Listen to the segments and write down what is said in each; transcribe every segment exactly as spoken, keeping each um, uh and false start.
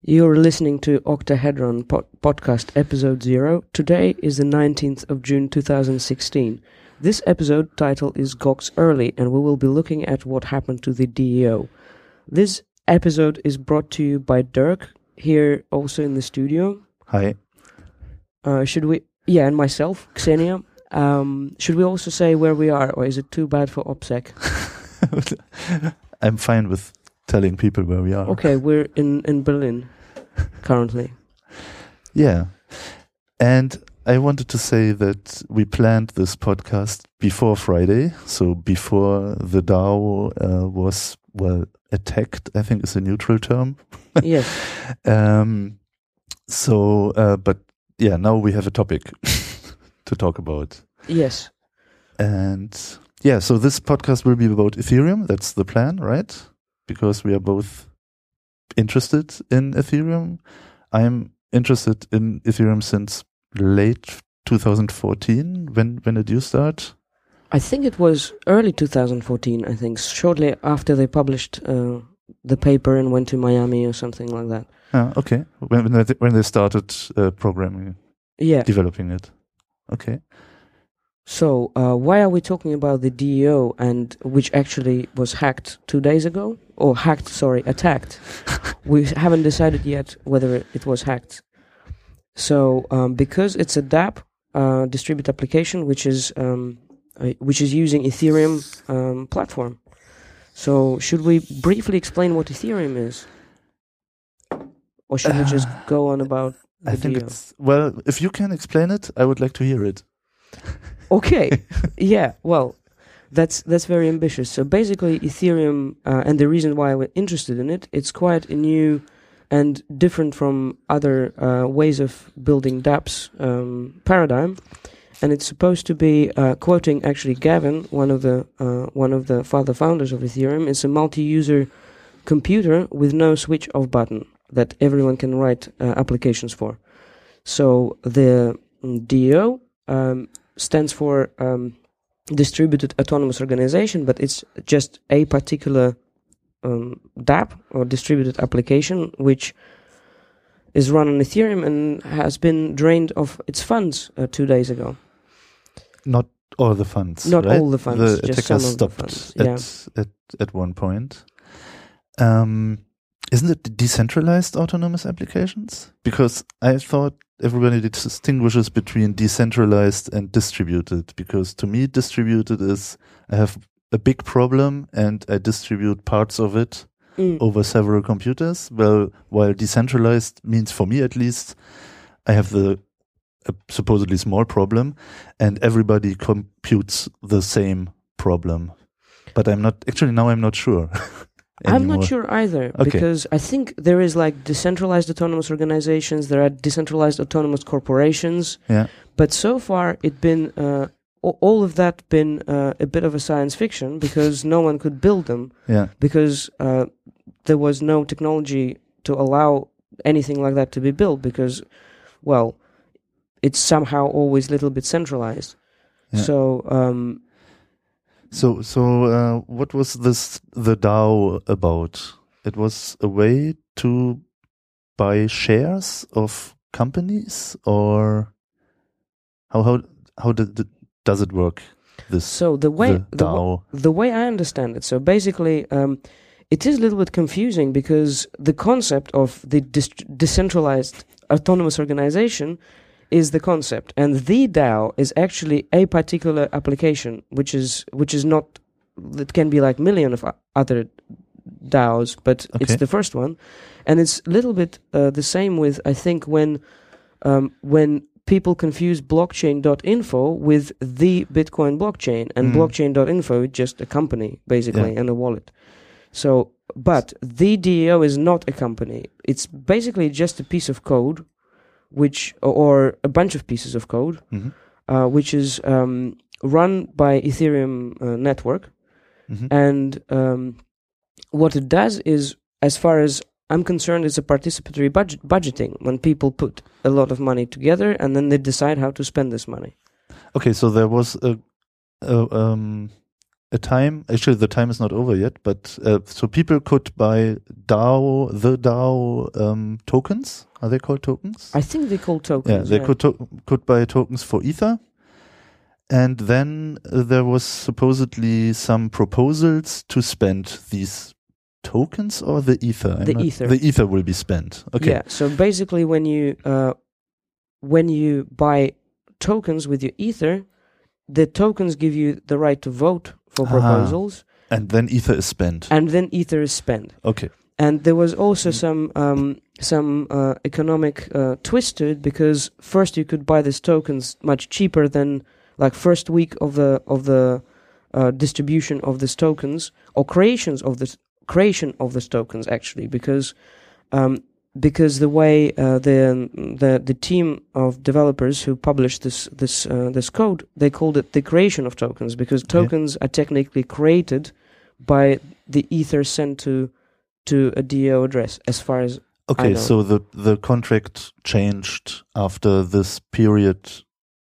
You're listening to Octahedron po- podcast episode zero. Today is the nineteenth of June two thousand sixteen. This episode title is Gox Early, and we will be looking at what happened to the D E O. This episode is brought to you by Dirk, here also in the studio. Hi. Uh, should we... Yeah, and myself, Xenia. Um, should we also say where we are, or is it too bad for OPSEC? I'm fine with telling people where we are. Okay, we're in, in Berlin currently. Yeah. And I wanted to say that we planned this podcast before Friday, so before the DAO uh, was, well, attacked, I think is a neutral term. Yes. um, so, uh, but yeah, now we have a topic to talk about. Yes. And yeah, so this podcast will be about Ethereum. That's the plan, right? Because we are both interested in Ethereum. I'm interested in Ethereum since late two thousand fourteen. When when did you start? I think it was early two thousand fourteen, I think, shortly after they published uh, the paper and went to Miami or something like that. Ah, okay. When when they, when they started uh, programming, yeah, developing it. Okay. So, uh, why are we talking about the D E O, and which actually was hacked two days ago? Or hacked, sorry, attacked. We haven't decided yet whether it was hacked. So, um, because it's a dApp, uh, distributed application, which is um, uh, which is using Ethereum um, platform. So, should we briefly explain what Ethereum is? Or should uh, we just go on about the I think D E O? it's, well, if you can explain it, I would like to hear it. Okay, yeah, well, that's that's very ambitious. So basically, Ethereum, uh, and the reason why we're interested in it, it's quite a new and different from other uh, ways of building dApps um, paradigm, and it's supposed to be, uh, quoting actually Gavin, one of the uh, one of the father founders of Ethereum, it's a multi-user computer with no switch-off button that everyone can write uh, applications for. So the D E O um, stands for um, Distributed Autonomous Organization, but it's just a particular um, dApp or distributed application which is run on Ethereum and has been drained of its funds uh, two days ago. Not all the funds. Not right? all the funds, the just some of stopped the funds. At, Yeah. at at one point. Um, isn't it decentralized autonomous applications? Because I thought everybody distinguishes between decentralized and distributed, because to me distributed is I have a big problem and I distribute parts of it mm. over several computers. Well, while decentralized means, for me at least, I have the a supposedly small problem and everybody computes the same problem. But I'm not, actually now I'm not sure. I'm not sure either, okay. because I think there is like decentralized autonomous organizations, there are decentralized autonomous corporations, yeah. But so far it been uh, all of that been uh, a bit of a science fiction because no one could build them, yeah. because uh, there was no technology to allow anything like that to be built because, well, it's somehow always a little bit centralized. Yeah. So. Um, So, so uh, what was this the DAO about? It was a way to buy shares of companies, or how how how did it, does it work? This so the way the the, DAO. the way I understand it. So basically, um, it is a little bit confusing because the concept of the dist- decentralized autonomous organization is the concept, and the DAO is actually a particular application, which is which is not, that can be like million of other DAOs, but okay. It's the first one, and it's a little bit uh, the same with, I think, when um, when people confuse blockchain dot info with the Bitcoin blockchain, and mm. blockchain dot info is just a company basically, yeah. and a wallet. So, but the D E O is not a company; it's basically just a piece of code. Which or a bunch of pieces of code, mm-hmm. uh, which is um, run by Ethereum uh, network, mm-hmm. and um, what it does is, as far as I'm concerned, it's a participatory budget budgeting when people put a lot of money together and then they decide how to spend this money. Okay, so there was a, a um, a time. Actually, the time is not over yet, but uh, so people could buy DAO, the DAO um, tokens. Are they called tokens? I think they call tokens. Yeah, they yeah. could to- could buy tokens for Ether, and then uh, there was supposedly some proposals to spend these tokens or the Ether. I'm The not- Ether. The Ether will be spent. Okay. Yeah. So basically, when you uh, when you buy tokens with your Ether, the tokens give you the right to vote for Ah. proposals, And then Ether is spent. and then Ether is spent. Okay. And there was also some um, some uh, economic uh, twist to it, because first you could buy these tokens much cheaper than, like, first week of the of the uh, distribution of these tokens, or creations of this creation of these tokens, actually, because um, because the way uh, the the the team of developers who published this this uh, this code, they called it the creation of tokens, because Okay. tokens are technically created by the Ether sent to to a D A O address, as far as Okay, know. so the the contract changed after this period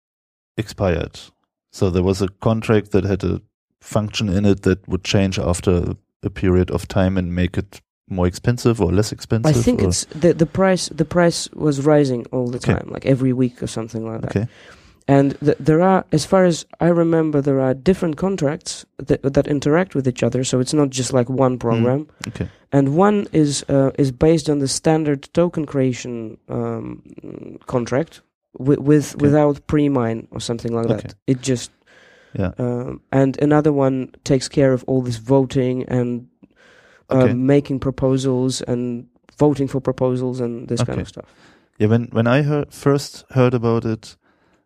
expired. So there was a contract that had a function in it that would change after a period of time and make it more expensive or less expensive. I think or? it's the the price the price was rising all the Okay. time, like every week or something like that. Okay. And th- there are, as far as I remember, there are different contracts that that interact with each other. So it's not just like one program. Okay. And one is uh, is based on the standard token creation um, contract with, with Okay. without pre-mine or something like Okay. that. It just Yeah. um, and another one takes care of all this voting and uh, Okay. making proposals and voting for proposals and this kind Okay. of stuff. Yeah. When when I heard, first heard about it,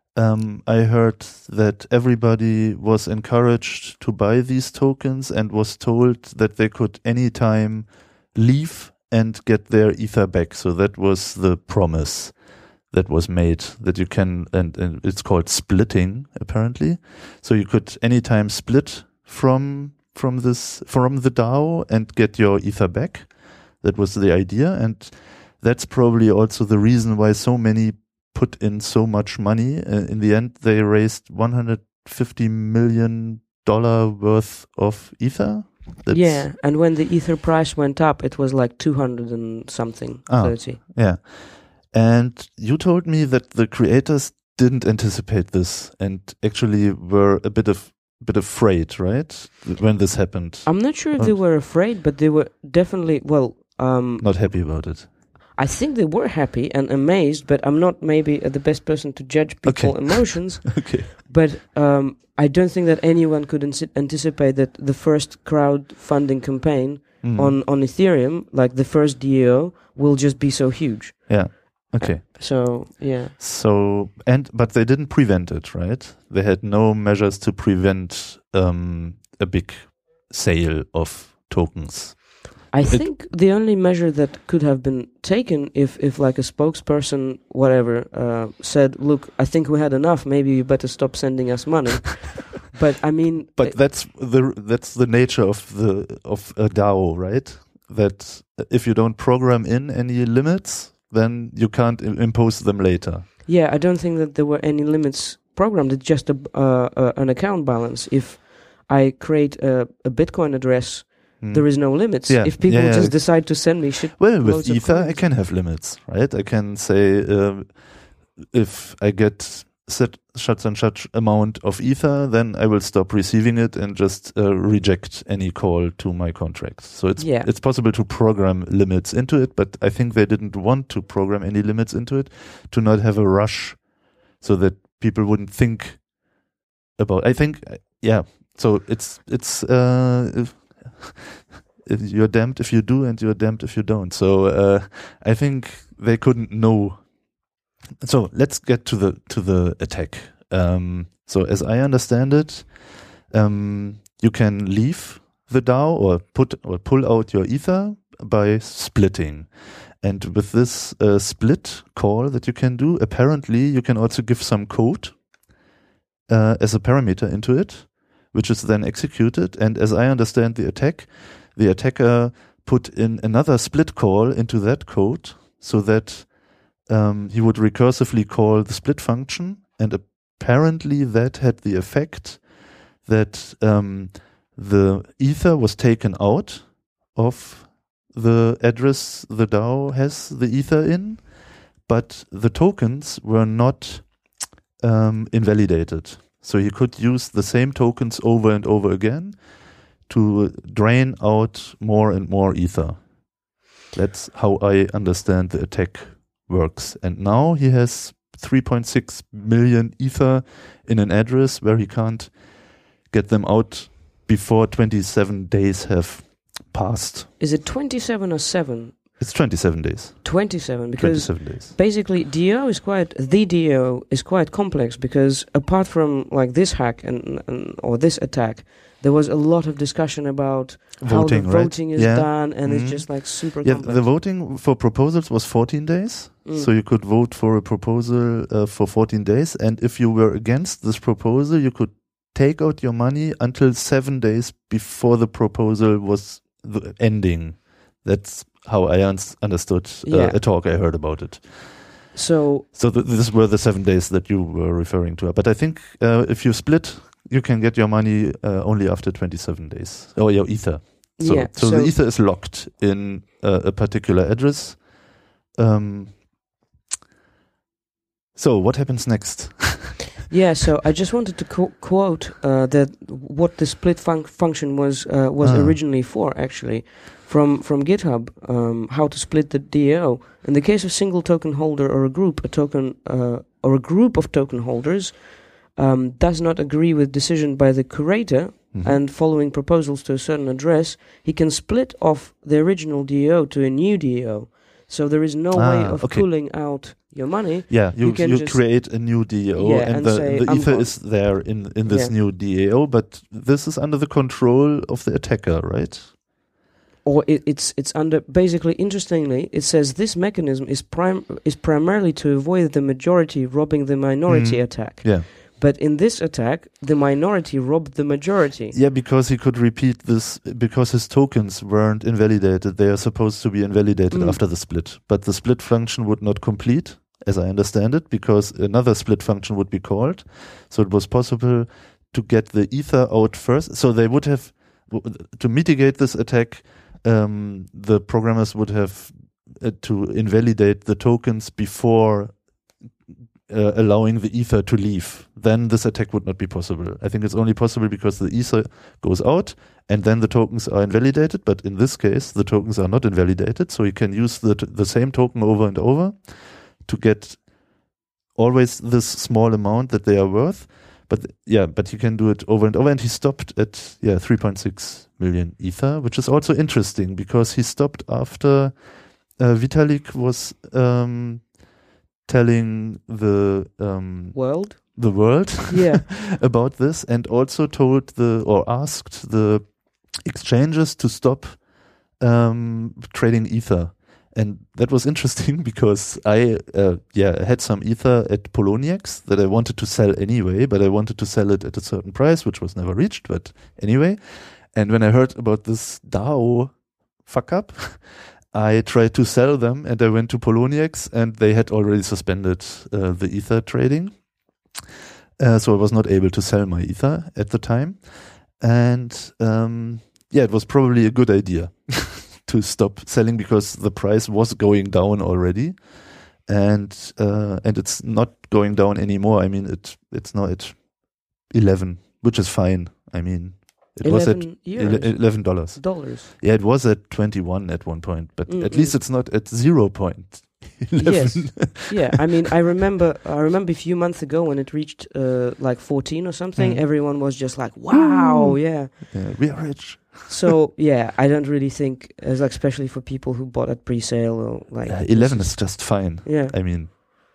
um, I heard that everybody was encouraged to buy these tokens and was told that they could anytime leave and get their Ether back. So that was the promise that was made, that you can, and, and it's called splitting apparently. So you could anytime split from from this from the DAO and get your Ether back. That was the idea, and that's probably also the reason why so many put in so much money. Uh, in the end, they raised one hundred fifty million dollar worth of Ether. That's, Yeah, and when the Ether price went up, it was like two hundred and something, Ah. thirty. Yeah. And you told me that the creators didn't anticipate this and actually were a bit of bit afraid, right? When this happened. I'm not sure if they Oh. were afraid, but they were definitely, well, um, Not happy about it. I think they were happy and amazed, but I'm not maybe uh, the best person to judge people's Okay. emotions. Okay. But um, I don't think that anyone could anci- anticipate that the first crowdfunding campaign Mm. on, on Ethereum, like the first D A O, will just be so huge. Yeah. Okay. So, yeah. So, and, but they didn't prevent it, right? They had no measures to prevent um, a big sale of tokens. I It- think the only measure that could have been taken, if, if like a spokesperson, whatever, uh, said, look, I think we had enough, maybe you better stop sending us money. But I mean, But uh, that's the that's the nature of the of a DAO, right? That if you don't program in any limits, then you can't i- impose them later. yeah, I don't think that there were any limits programmed. It's just a, uh, uh, an account balance. If I create a, a Bitcoin address, Hmm. there is no limits. Yeah, If people yeah, yeah. just decide to send me shit, Well, with loads of Ether, I coins. can have limits, right? I can say um, if I get set such and such amount of Ether, then I will stop receiving it and just uh, reject any call to my contract. So it's Yeah. it's possible to program limits into it, but I think they didn't want to program any limits into it to not have a rush, so that people wouldn't think about. I think, uh, yeah. So it's it's. Uh, if, if you're damned if you do and you're damned if you don't. So uh, I think they couldn't know. So let's get to the to the attack. Um, so as I understand it, um, you can leave the DAO or put or pull out your Ether by splitting. And with this uh, split call that you can do, apparently you can also give some code uh, as a parameter into it, which is then executed. And as I understand the attack, the attacker put in another split call into that code so that um, he would recursively call the split function. And apparently that had the effect that um, the ether was taken out of the address the DAO has the ether in, but the tokens were not um, invalidated. So he could use the same tokens over and over again to drain out more and more ether. That's how I understand the attack works. And now he has three point six million ether in an address where he can't get them out before twenty-seven days have passed. Is it twenty-seven or seven? It's twenty-seven days. twenty-seven, because twenty-seven days. basically D A O is quite, the D A O is quite complex, because apart from like this hack and, and or this attack, there was a lot of discussion about Voting, how the right? voting is Yeah. done, and Mhm. it's just like super Yeah, complex. the voting for proposals was fourteen days. Mm. So you could vote for a proposal uh, for fourteen days. And if you were against this proposal, you could take out your money until seven days before the proposal was the ending. That's how I un- understood uh, Yeah. a talk I heard about it. So So th- these were the seven days that you were referring to. But I think uh, if you split, you can get your money uh, only after twenty-seven days. Or your ether. So, yeah, so, so the ether is locked in uh, a particular address. Um, so what happens next? yeah, so I just wanted to co- quote uh, that what the split fun- function was uh, was Ah. originally for, actually, from from GitHub. Um, how to split the D A O in the case of single token holder or a group, a token uh, or a group of token holders um, does not agree with decision by the curator. Mhm. And following proposals to a certain address, he can split off the original D A O to a new D A O. So there is no way Ah, of okay. pulling out your money. yeah, you you can you just- create a new D A O, Yeah, and, and the, say, the "I'm ether gone." is there in in this Yeah. new D A O. But this is under the control of the attacker, right? Or it, it's it's under basically. Interestingly, it says this mechanism is prim is primarily to avoid the majority robbing the minority Mhm. attack. Yeah, But in this attack, the minority robbed the majority. yeah, because he could repeat this because his tokens weren't invalidated. They are supposed to be invalidated Mm. after the split, but the split function would not complete, as I understand it, because another split function would be called. So it was possible to get the ether out first. So they would have, to mitigate this attack, um, the programmers would have uh, to invalidate the tokens before uh, allowing the ether to leave. Then this attack would not be possible. I think it's only possible because the ether goes out and then the tokens are invalidated. But in this case, the tokens are not invalidated. So you can use the, t- the same token over and over to get always this small amount that they are worth. But th- yeah, but you can do it over and over. And he stopped at yeah three point six million ether, which is also interesting because he stopped after uh, Vitalik was um, telling the um, World? the world Yeah. about this, and also told the or asked the exchanges to stop um, trading ether. And that was interesting because I uh, yeah had some ether at Poloniex that I wanted to sell anyway, but I wanted to sell it at a certain price, which was never reached. But anyway, and when I heard about this DAO fuck up, I tried to sell them, and I went to Poloniex, and they had already suspended uh, the ether trading. Uh, so I was not able to sell my ether at the time. And um, yeah, it was probably a good idea to stop selling because the price was going down already. And uh, and it's not going down anymore. I mean, it it's now at eleven, which is fine. I mean, it was at eleven euros. eleven dollars. Dollars. Yeah, it was at twenty-one at one point, but Mm, at mm. least it's not at zero point eleven. Yeah, I mean, I remember, I remember a few months ago when it reached uh, like fourteen or something. Mm. Everyone was just like, "Wow, yeah." Yeah, we are rich. So yeah, I don't really think, as like, especially for people who bought at pre-sale or like Uh, this eleven is just fine. yeah. I mean,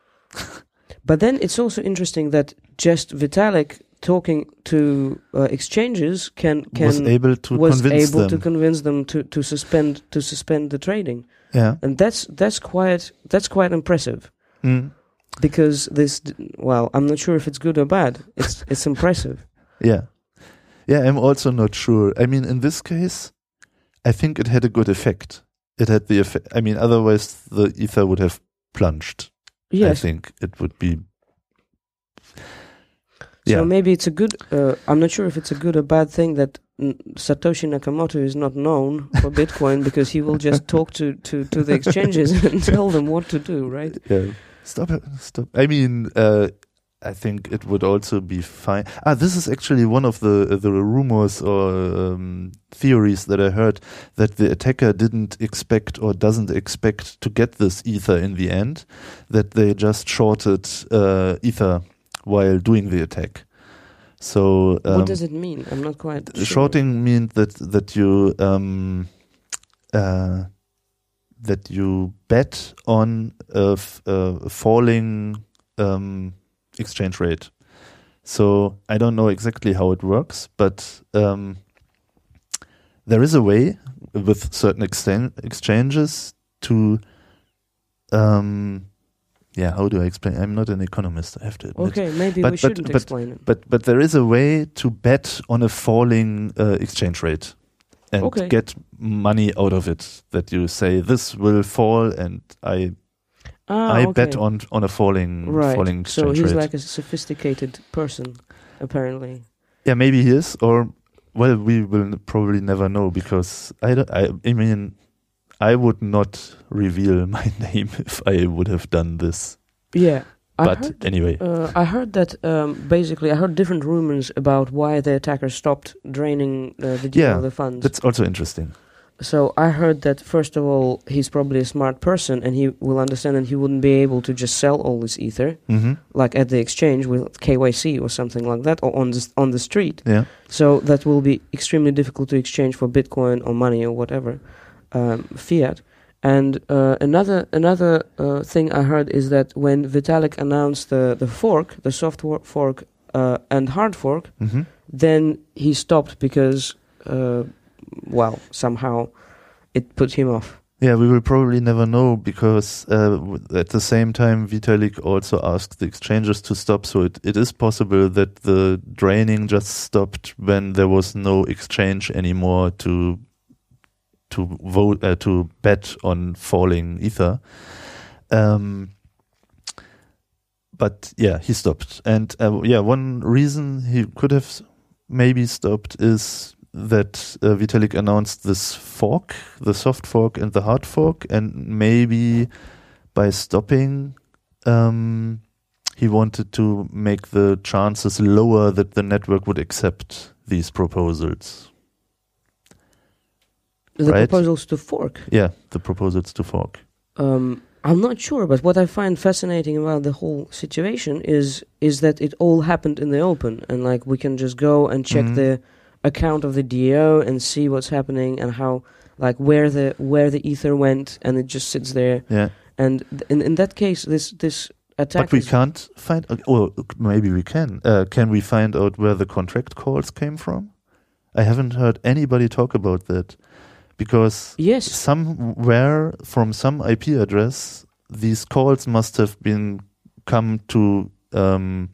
But then it's also interesting that just Vitalik talking to uh, exchanges can can was able to was convince able them. to convince them to, to suspend to suspend the trading, yeah. and that's that's quite that's quite impressive Mm. because this d- well I'm not sure if it's good or bad. It's it's impressive. Yeah. Yeah, I'm also not sure. I mean, in this case, I think it had a good effect. It had the effect. I mean, otherwise the ether would have plunged. I Yes. think it would be. So Yeah. maybe it's a good. Uh, I'm not sure if it's a good or bad thing that mm, Satoshi Nakamoto is not known for Bitcoin because he will just talk to, to, to the exchanges and tell them what to do, right? Yeah. Stop it. Stop. I mean, uh, I think it would also be fine. Ah, this is actually one of the the rumors or um, theories that I heard, that the attacker didn't expect or doesn't expect to get this ether in the end, that they just shorted uh, ether while doing the attack. So um, What does it mean? I'm not quite sure. shorting means that that you um, uh, that you bet on a, f- a falling um, exchange rate. So I don't know exactly how it works, but um, there is a way with certain exten- exchanges to um, yeah, how do I explain? I'm not an economist, I have to admit. Okay, maybe But- we but- shouldn't but- explain it. But but there is a way to bet on a falling uh, exchange rate and Okay. get money out of it. That you say this will fall, and I Ah, I okay. bet on on a falling Right. falling So exchange he's rate. like a sophisticated person, apparently. Yeah, maybe he is, or well, we will n- probably never know, because I don't, I, I mean, I would not reveal my name if I would have done this. Yeah. I But heard, anyway, uh, I heard that um, basically I heard different rumors about why the attacker stopped draining uh, the Yeah, of the funds. that's also interesting. So I heard that first of all he's probably a smart person and he will understand that he wouldn't be able to just sell all this ether hmm like at the exchange with K Y C or something like that, or on the on the street. Yeah. So that will be extremely difficult to exchange for Bitcoin or money or whatever, um, fiat. And uh, another another uh, thing I heard is that when Vitalik announced the, the fork, the soft wo- fork uh, and hard fork, hmm then he stopped because, uh, well, somehow it put him off. Yeah, we will probably never know, because uh, w- at the same time Vitalik also asked the exchanges to stop. So it, it is possible that the draining just stopped when there was no exchange anymore to to vote uh, to bet on falling ether. Um, but yeah, he stopped, and uh, yeah, one reason he could have s- maybe stopped is that uh, Vitalik announced this fork, the soft fork and the hard fork, and maybe by stopping, um, he wanted to make the chances lower that the network would accept these proposals. The Right. proposals to fork. Yeah, the proposals to fork. Um, I'm not sure, but what I find fascinating about the whole situation is is that it all happened in the open, and like we can just go and check Mhm. the account of the D A O and see what's happening and how, like where the where the ether went, and it just sits there. Yeah, And th- in in that case, this this attack. but we is- can't find. uh, Or maybe we can. Uh, can we find out where the contract calls came from? I haven't heard anybody talk about that, because Yes. somewhere from some I P address, these calls must have been come to um,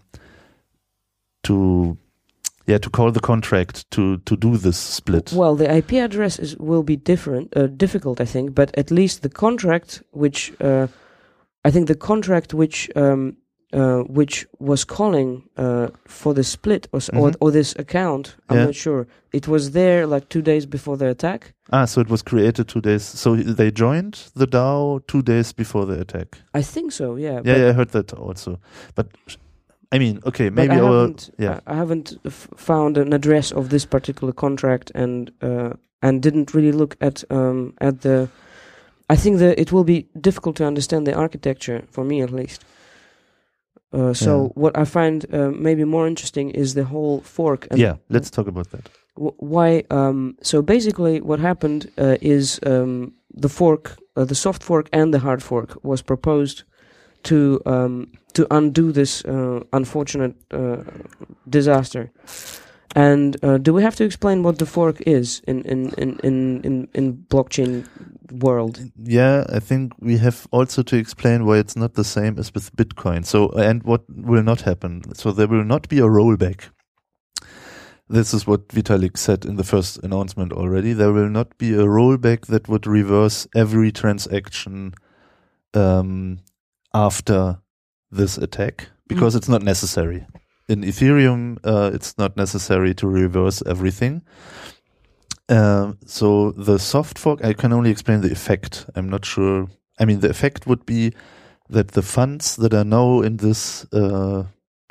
to yeah to call the contract to to do this split. Well, the I P address is will be different, uh, difficult, I think. But at least the contract, which uh, I think the contract which um, uh, which was calling uh, for the split or, s or Mhm. or this account, I'm Yeah. not sure. It was there like two days before the attack. Ah, so it was created two days. So they joined the DAO two days before the attack. I think so. Yeah. Yeah, but, yeah, I heard that also. But I mean, okay, but maybe I our haven't. yeah. I I haven't f- found an address of this particular contract, and uh, and didn't really look at um, at the. I think that it will be difficult to understand the architecture for me, at least. Uh, so Yeah. what I find uh, maybe more interesting is the whole fork. And Yeah, let's talk about that. w- why? Um, so basically, what happened uh, is um, the fork, uh, the soft fork and the hard fork, was proposed to um, to undo this uh, unfortunate uh, disaster. And uh, do we have to explain what the fork is in in in in in, in blockchain world? Yeah, I think we have also to explain why it's not the same as with Bitcoin. So, and what will not happen. So there will not be a rollback. This is what Vitalik said in the first announcement already. There will not be a rollback that would reverse every transaction um, after this attack, because Mm. it's not necessary. in Ethereum, uh, it's not necessary to reverse everything. Uh, so the soft fork, I can only explain the effect. I'm not sure. I mean, the effect would be that the funds that are now in this uh,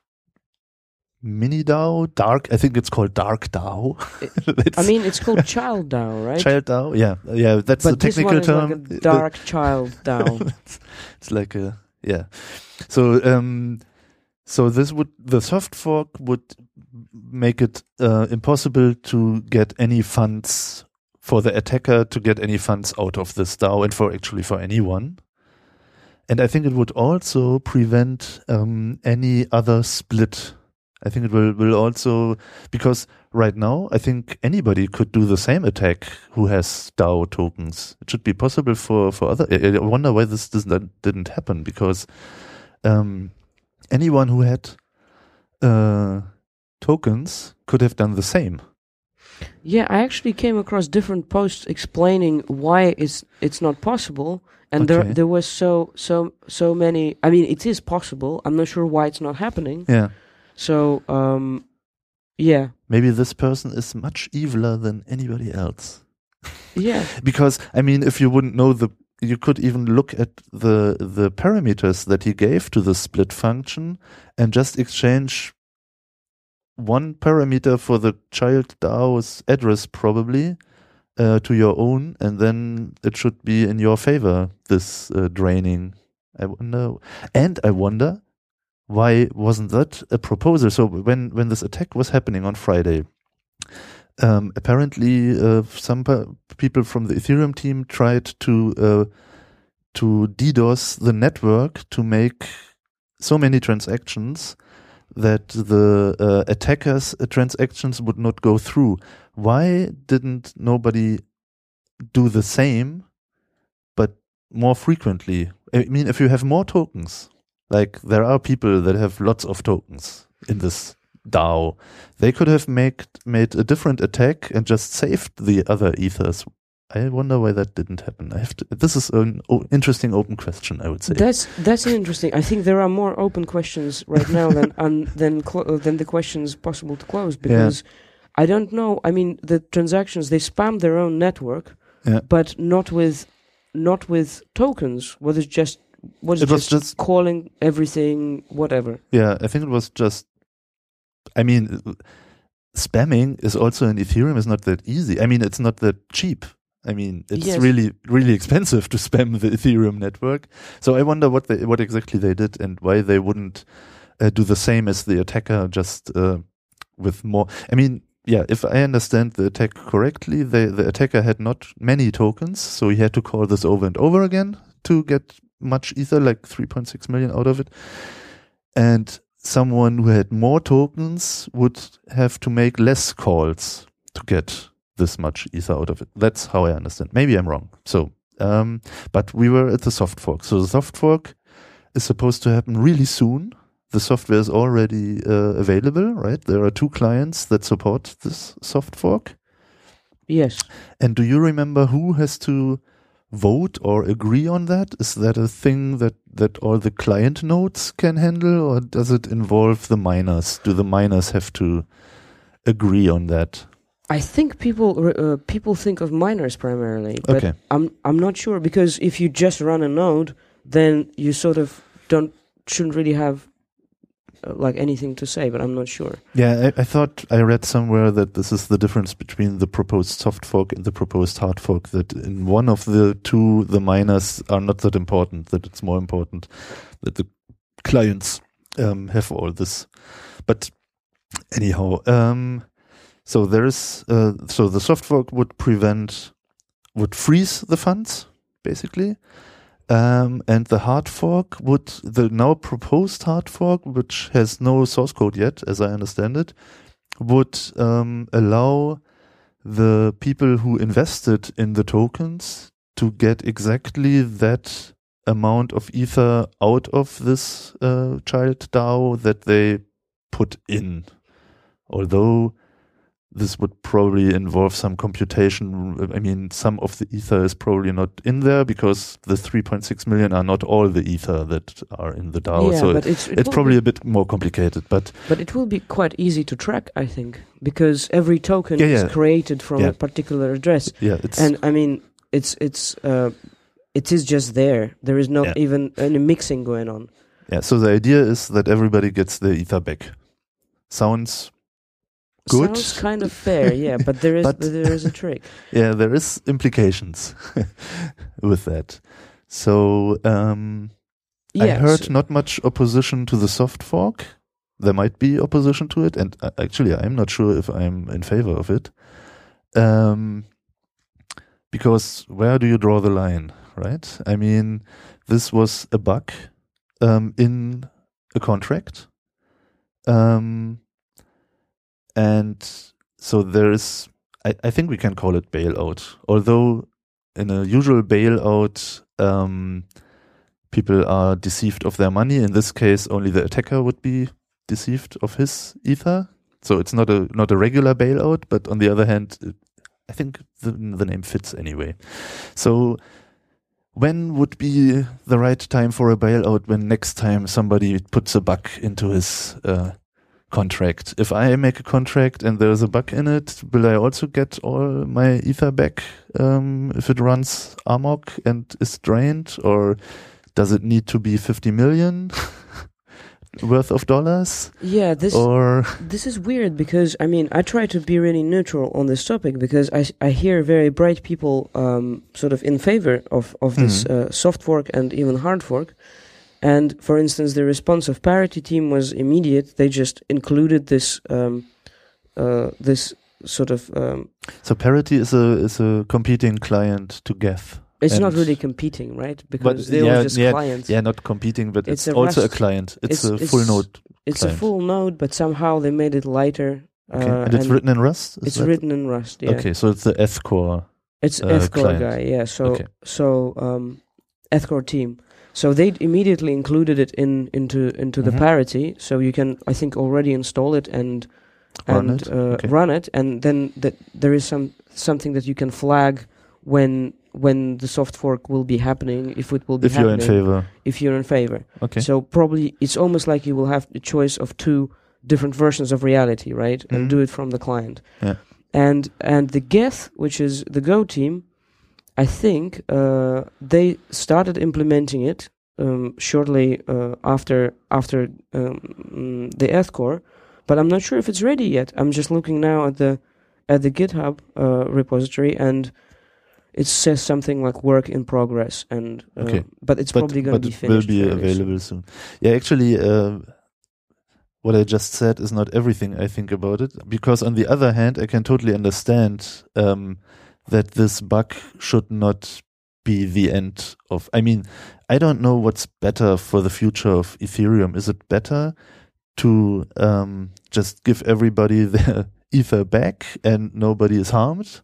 mini DAO, dark, I think it's called dark DAO. I mean, it's called child DAO, right? Child DAO, yeah. Yeah, that's but the technical this one term. Is like a dark the, child DAO. it's, it's like a, yeah. So, um, so this would, the soft fork would make it uh, impossible to get any funds for the attacker to get any funds out of this DAO and for actually for anyone. And I think it would also prevent um, any other split. I think it will, will also, because right now I think anybody could do the same attack who has DAO tokens. It should be possible for, for other, I, I wonder why this doesn't, didn't happen, because um, anyone who had uh, tokens could have done the same. Yeah, I actually came across different posts explaining why it's it's not possible, and Okay. there there was so so so many. I mean, it is possible. I'm not sure why it's not happening. Yeah. So, um, yeah, Maybe this person is much eviler than anybody else. yeah, Because, I mean, if you wouldn't know the, you could even look at the the parameters that he gave to the split function and just exchange one parameter for the child DAO's address probably uh, to your own, and then it should be in your favor, this uh, draining. I wonder, and I wonder why wasn't that a proposal? So when, when this attack was happening on Friday, um, apparently uh, some pa- people from the Ethereum team tried to uh, to DDoS the network to make so many transactions that the uh, attackers' uh, transactions would not go through. Why didn't nobody do the same, but more frequently? I mean, if you have more tokens, like there are people that have lots of tokens in this DAO, they could have make, made a different attack and just saved the other ethers. I wonder why that didn't happen. I have to, this is an o- interesting open question, I would say. that's that's interesting. I think there are more open questions right now than un, than clo- than the questions possible to close, because I don't know. I mean, the transactions, they spam their own network, Yeah. but not with not with tokens. Was it just was It it was just, just- calling everything whatever? Yeah, I think it was just, I mean, spamming is also in Ethereum is not that easy. I mean, it's not that cheap. I mean, it's Yes. really, really expensive to spam the Ethereum network. So I wonder what they, what exactly they did and why they wouldn't uh, do the same as the attacker, just uh, with more. I mean, yeah, if I understand the attack correctly, they, the attacker had not many tokens, so he had to call this over and over again to get much ether, like three point six million out of it. And someone who had more tokens would have to make less calls to get this much ether out of it. That's how I understand. Maybe I'm wrong. So, um, but we were at the soft fork. So the soft fork is supposed to happen really soon. The software is already uh, available, right? There are two clients that support this soft fork. Yes. And do you remember who has to vote or agree on that? Is that a thing that, that all the client nodes can handle, or does it involve the miners? Do the miners have to agree on that? I think people uh, people think of miners primarily, but Okay. I'm I'm not sure, because if you just run a node, then you sort of don't shouldn't really have uh, like anything to say. But I'm not sure. Yeah, I, I thought I read somewhere that this is the difference between the proposed soft fork and the proposed hard fork, that in one of the two, the miners are not that important, that it's more important that the clients um, have all this. But anyhow, um, so there is, uh, so the soft fork would prevent, would freeze the funds, basically. Um, and the hard fork would, the now proposed hard fork, which has no source code yet, as I understand it, would um, allow the people who invested in the tokens to get exactly that amount of ether out of this uh, child DAO that they put in. Although this would probably involve some computation. I mean, some of the ether is probably not in there because the three point six million are not all the ether that are in the DAO. Yeah, so but it, it's, it it's will probably be, a bit more complicated. But but it will be quite easy to track, I think, because every token Yeah, yeah. is created from Yeah. a particular address. yeah, it's And I mean, it's it's uh, it is just there. There is not Yeah. even any mixing going on. yeah. So the idea is that everybody gets their ether back. Sounds good. Sounds kind of fair, yeah. But there is But- there is a trick. Yeah, there is implications with that. So um, I Yeah, heard so- not much opposition to the soft fork. There might be opposition to it, and uh, actually, I'm not sure if I'm in favor of it. Um, because where do you draw the line, right? I mean, this was a bug um, in a contract. Um, and so there is, I, I think we can call it bailout. Although in a usual bailout, um, people are deceived of their money. In this case, only the attacker would be deceived of his ether. So it's not a not a regular bailout, but on the other hand, it, I think the, the name fits anyway. So when would be the right time for a bailout? When next time somebody puts a bug into his uh, contract? If I make a contract and there's a bug in it, will I also get all my ether back um, if it runs amok and is drained? Or does it need to be fifty million worth of dollars? Yeah, this Or this is weird because I mean I try to be really neutral on this topic because I, I hear very bright people um, sort of in favor of of this Mhm. uh, soft fork and even hard fork, and for instance the response of Parity team was immediate. They just included this um, uh, this sort of um, so Parity is a is a competing client to Geth. it's not And- really competing, right? Because But they yeah, were just yeah, clients. Yeah, not competing, but It's it's, a also a Rust- client. It's, it's- a it's- full node. It's client. a full node, but somehow they made it lighter. Okay. Uh, and it's written in Rust? Is It's that- written in Rust. Yeah. Okay, so it's the Ethcore. It's uh, Ethcore client. guy, yeah. So Okay. so um, Ethcore team. So they immediately included it in into into the Mhm. Parity. So you can, I think, already install it and Run and it? uh, Okay. run it, and then that there is some something that you can flag when when the soft fork will be happening, if it will be If you're in happening, favor. if you're in favor. Okay. So probably it's almost like you will have the choice of two different versions of reality, right? Mhm. And do it from the client. Yeah. And and the Geth, which is the Go team, I think uh, they started implementing it um, shortly uh, after after um, mm, the Ethcore, but I'm not sure if it's ready yet. I'm just looking now at the at the GitHub uh, repository, and it says something like work in progress, and uh, Okay. but it's but probably going but to be it will finished. be fairly soon. available soon. Yeah, actually, uh, what I just said is not everything I think about it. Because on the other hand, I can totally understand um, that this bug should not be the end of. I mean, I don't know what's better for the future of Ethereum. Is it better to um, just give everybody their ether back and nobody is harmed?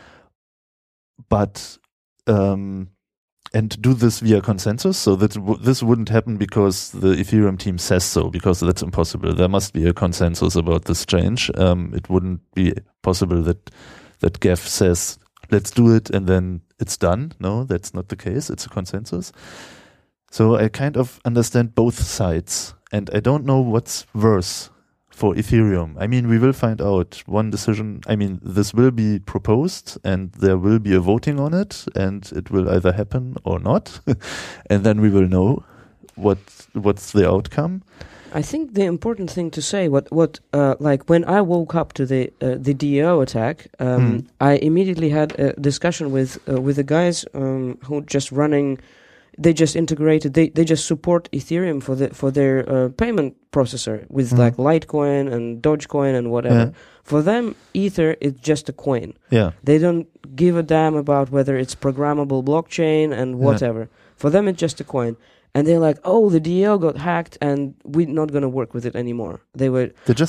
But um, and do this via consensus, so that w- this wouldn't happen because the Ethereum team says so, because that's impossible. There must be a consensus about this change. Um, it wouldn't be possible that that Geth says, let's do it, and then it's done. No, that's not the case. It's a consensus. So I kind of understand both sides, and I don't know what's worse for Ethereum. I mean, we will find out. One decision, I mean, this will be proposed and there will be a voting on it, and it will either happen or not. And then we will know what what's the outcome. I think the important thing to say, what what uh, like when I woke up to the uh, the D A O attack, um, Hmm. I immediately had a discussion with uh, with the guys um, who just running. They just integrated. They, they just support Ethereum for the for their uh, payment processor with Mhm. like Litecoin and Dogecoin and whatever. Yeah. For them, Ether is just a coin. Yeah. They don't give a damn about whether it's programmable blockchain and whatever. For them, it's just a coin. And they're like, oh, the D L got hacked and we're not going to work with it anymore. They were, They just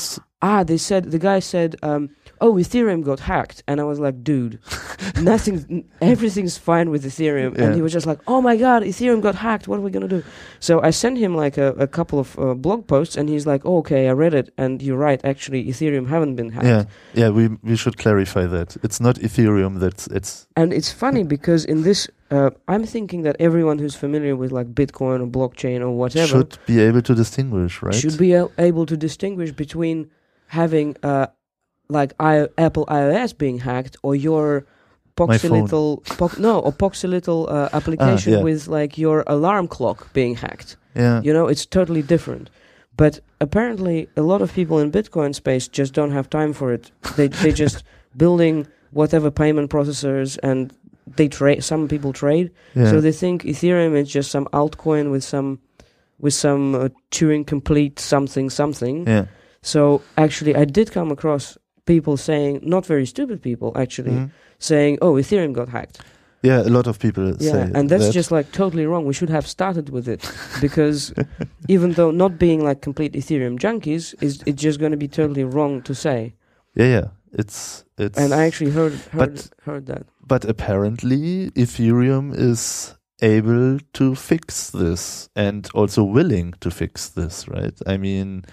ah, they said the guy said, um, "Oh, Ethereum got hacked," and I was like, "Dude, nothing, everything's fine with Ethereum." Yeah. And he was just like, "Oh my God, Ethereum got hacked. What are we gonna do?" So I sent him like a, a couple of uh, blog posts, and he's like, oh, "Okay, I read it, and you're right. Actually, Ethereum haven't been hacked." Yeah, yeah. We we should clarify that it's not Ethereum. That's it's. And it's funny because in this, uh, I'm thinking that everyone who's familiar with like Bitcoin or blockchain or whatever Should be able to distinguish, right? should be a- able to distinguish between having uh, like I- Apple iOS being hacked or your My phone. Poxy po- no or Poxy little uh, application Ah, yeah. with like your alarm clock being hacked. Yeah. You know, it's totally different. But apparently, a lot of people in Bitcoin space just don't have time for it. They they just building whatever payment processors, and they trade. Some people trade, Yeah. so they think Ethereum is just some altcoin with some with some uh, Turing complete something something. yeah. So actually, I did come across people saying, not very stupid people actually, Mhm. saying, "Oh, Ethereum got hacked." Yeah, a lot of people Yeah, say and that's that. just like totally wrong. We should have started with it because even though not being like complete Ethereum junkies, is it's just going to be totally wrong to say. Yeah, yeah. It's it's. And I actually heard heard But- heard that. But apparently, Ethereum is able to fix this and also willing to fix this, right? I mean,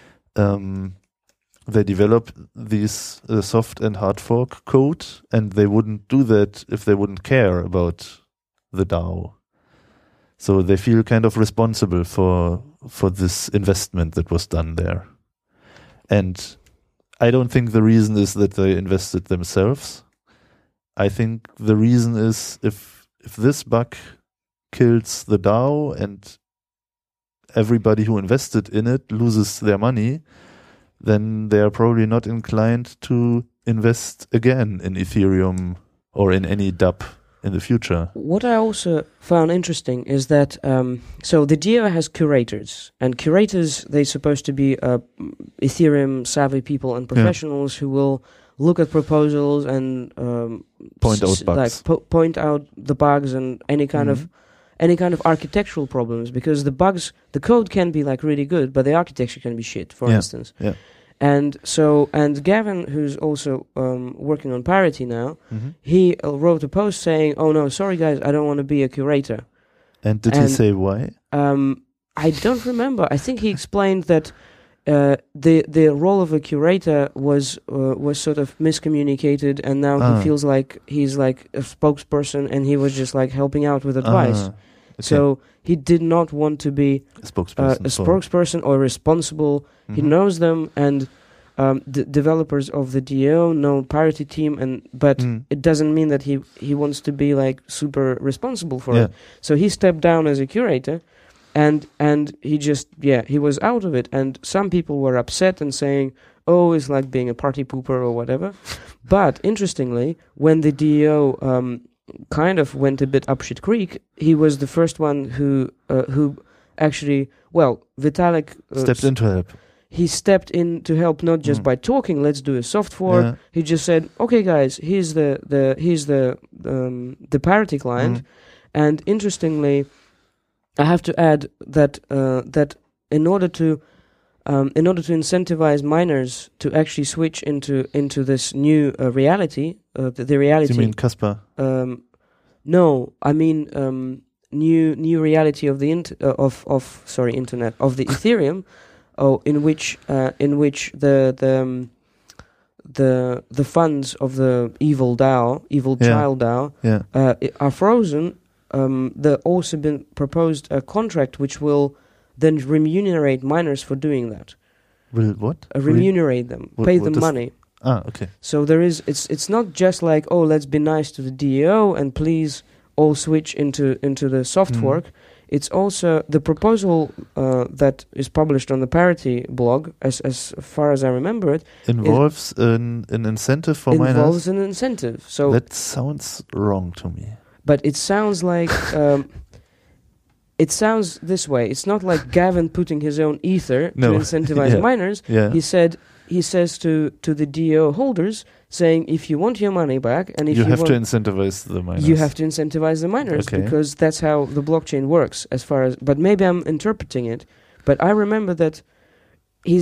um, they develop these uh, soft and hard fork code, and they wouldn't do that if they wouldn't care about the DAO. So they feel kind of responsible for for this investment that was done there. And I don't think the reason is that they invested themselves. I think the reason is if if this bug kills the DAO and everybody who invested in it loses their money, then they are probably not inclined to invest again in Ethereum or in any dApp in the future. What I also found interesting is that um, so the D A O has curators, and curators they're supposed to be uh, Ethereum savvy people and professionals who will look at proposals and um, Point out s- bugs. like po- point out the bugs and any kind of Mhm. any kind of architectural problems, because the bugs, the code can be like really good, but the architecture can be shit, for Yeah, instance. yeah. And so, and Gavin, who's also um, working on Parity now, Mhm. he uh, wrote a post saying, "Oh no, sorry guys, I don't want to be a curator." And did he And- say why? Um, I don't remember. I think he explained that uh, the the role of a curator was uh, was sort of miscommunicated, and now Ah. he feels like he's like a spokesperson, and he was just like helping out with advice. Ah, okay. So he did not want to be a uh, spokesperson. a for- spokesperson or responsible. He Mhm. knows them, and um, the developers of the D A O know Parity team, and but Mm. it doesn't mean that he he wants to be like super responsible for Yeah. it. So he stepped down as a curator, and and he just yeah he was out of it. And some people were upset and saying, "Oh, it's like being a party pooper or whatever." But interestingly, when the D A O um, kind of went a bit up shit creek, he was the first one who uh, who actually well Vitalik uh, Stepped in to help. he stepped in to help, not just Mm. by talking, let's do a soft fork. Yeah. He just said, "Okay, guys, here's the the here's the um, the Parity client." Mm. And interestingly, I have to add that uh, that in order to um, in order to incentivize miners to actually switch into into this new uh, reality, uh, the, the reality. You mean Caspar? Um, no, I mean um, new new reality of the int- uh, of of sorry internet of the Ethereum, oh, in which uh, in which the the um, the the funds of the evil DAO, evil Yeah. child DAO, Yeah. uh, i- are frozen. Um, there also been proposed a contract which will then remunerate miners for doing that. Will what? Uh, Re- remunerate them, what- pay what them does- money. Ah, okay. So there is, it's it's not just like, oh, let's be nice to the D A O and please all switch into into the soft Mhm. fork. It's also the proposal uh, that is published on the Parity blog, as as far as I remember it, Involves an, an incentive for involves miners. an incentive. So, That sounds wrong to me. but it sounds like um, it sounds this way. It's not like Gavin putting his own ether No. to incentivize Yeah. miners. Yeah. He said he says to to the D A O holders, saying, if you want your money back, and if you you, have want, to incentivize the miners. you have to incentivize the miners, Okay. because that's how the blockchain works. As far as, but maybe I'm interpreting it. But I remember that he's not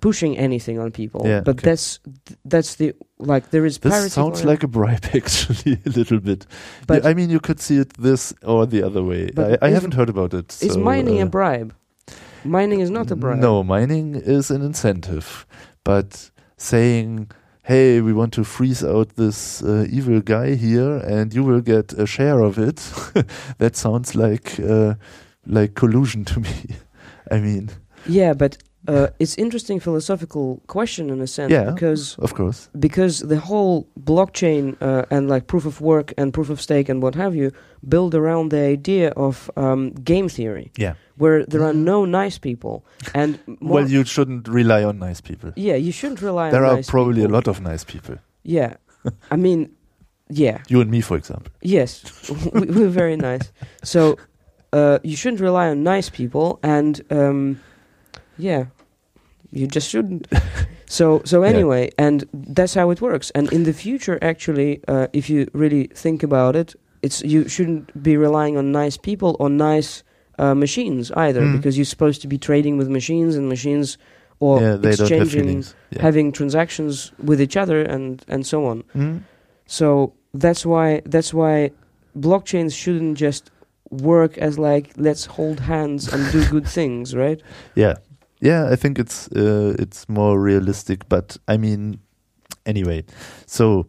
pushing anything on people. Yeah, but okay. that's that's the like there is This parity sounds going on, like a bribe, actually, a little bit. but Yeah, I mean, you could see it this or the other way. But I, I is- haven't heard about it. is so, mining uh, a bribe? Mining is not a bribe. No, mining is an incentive. But saying, hey, we want to freeze out this uh, evil guy here and you will get a share of it, that sounds like uh, like collusion to me. I mean, Yeah, but uh, it's interesting philosophical question in a sense Yeah. because of course. because the whole blockchain uh, and like proof of work and proof of stake and what have you build around the idea of um, game theory, Yeah. where there are no nice people and more, Well, you shouldn't rely on nice people. yeah, you shouldn't rely There on are nice probably people. a lot of nice people. Yeah, I mean, yeah, You and me, for example. yes, we, we're very nice. So uh, you shouldn't rely on nice people, and um, yeah, you just shouldn't. So so Yeah. anyway, and that's how it works. And in the future, actually, uh, if you really think about it, it's you shouldn't be relying on nice people or nice uh, machines either, Mm. because you're supposed to be trading with machines and machines, or yeah, they don't have exchanging, feelings. Yeah. having transactions with each other, and and so on. Mm. So that's why that's why blockchains shouldn't just work as like let's hold hands and do good things, right? Yeah, yeah. I think it's uh, it's more realistic. But I mean, anyway. So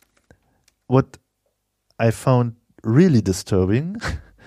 what I found really disturbing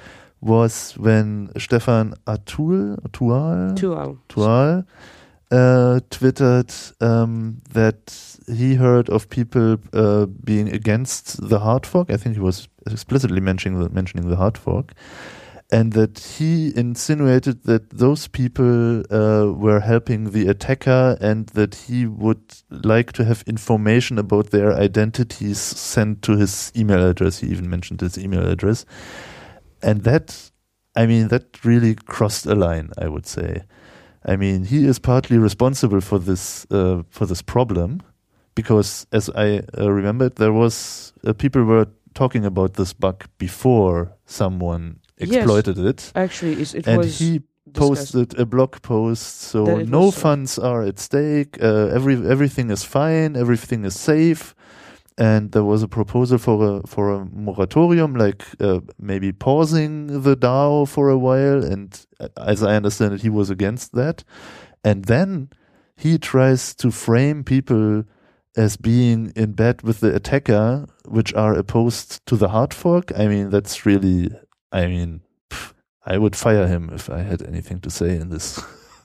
was when Stefan Atul, Tual, Two hours. Tual uh, twittered um, that he heard of people uh, being against the hard fork. I think he was explicitly mentioning the, mentioning the hard fork. And that he insinuated that those people uh, were helping the attacker and that he would like to have information about their identities sent to his email address. He even mentioned his email address. And that, I mean, that really crossed a line, I would say. I mean, he is partly responsible for this uh, for this problem because, as I uh, remembered, there was uh, people were talking about this bug before someone exploited it, Actually, it's, it and was he discussed. posted a blog post. So That it no was solved. funds are at stake. Uh, every everything is fine. Everything is safe. And there was a proposal for a for a moratorium, like uh, maybe pausing the DAO for a while. And uh, as I understand it, he was against that. And then he tries to frame people as being in bed with the attacker, which are opposed to the hard fork. I mean, that's really, I mean, pff, I would fire him if I had anything to say in this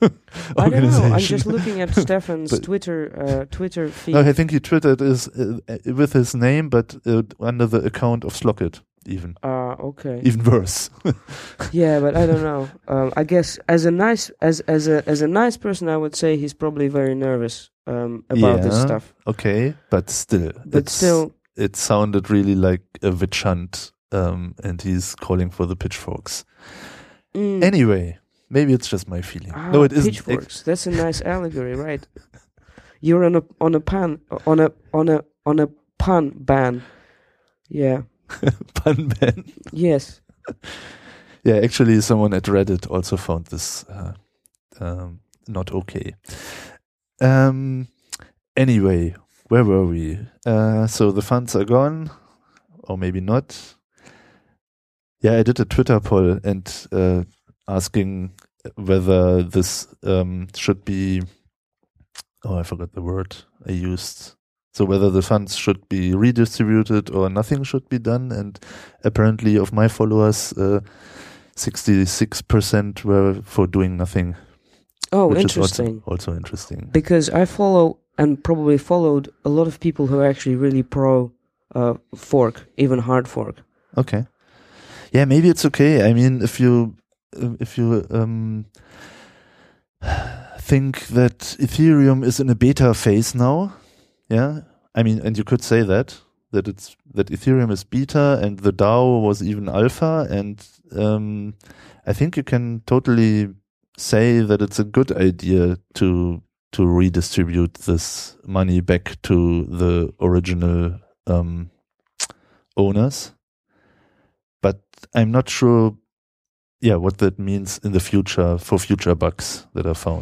I don't organization. know. I'm just looking at Stefan's But- Twitter uh, Twitter feed. No, I think he twittered is uh, uh, with his name, but uh, under the account of Slockit, even Ah, okay. even worse. Yeah, but I don't know. Um, I guess as a nice as as a as a nice person, I would say he's probably very nervous um, about this Yeah. stuff. Okay, but still, But it's, still, it sounded really like a witch hunt, um, and he's calling for the pitchforks. mm, Anyway, maybe it's just my feeling. ah, no, it isn't. pitchforks. That's a nice allegory, right? You're on a on a pan on a on a on a pun ban. Yeah. Pun ban. Yes. Yeah, actually, someone at Reddit also found this uh, um, not okay. Um. Anyway, where were we? Uh, so the funds are gone, or maybe not. Yeah, I did a Twitter poll and uh, asking whether this um, should be. Oh, I forgot the word I used. So whether the funds should be redistributed or nothing should be done. And apparently, of my followers, uh, sixty-six percent were for doing nothing. Oh, which interesting. is also, also interesting. Because I follow and probably followed a lot of people who are actually really pro uh, fork, even hard fork. Okay. Yeah, maybe it's okay. I mean, if you uh, if you um, think that Ethereum is in a beta phase now, yeah, I mean, and you could say that that it's that Ethereum is beta and the DAO was even alpha, and um, I think you can totally say that it's a good idea to to redistribute this money back to the original um, owners. But I'm not sure, yeah, what that means in the future for future bugs that are found.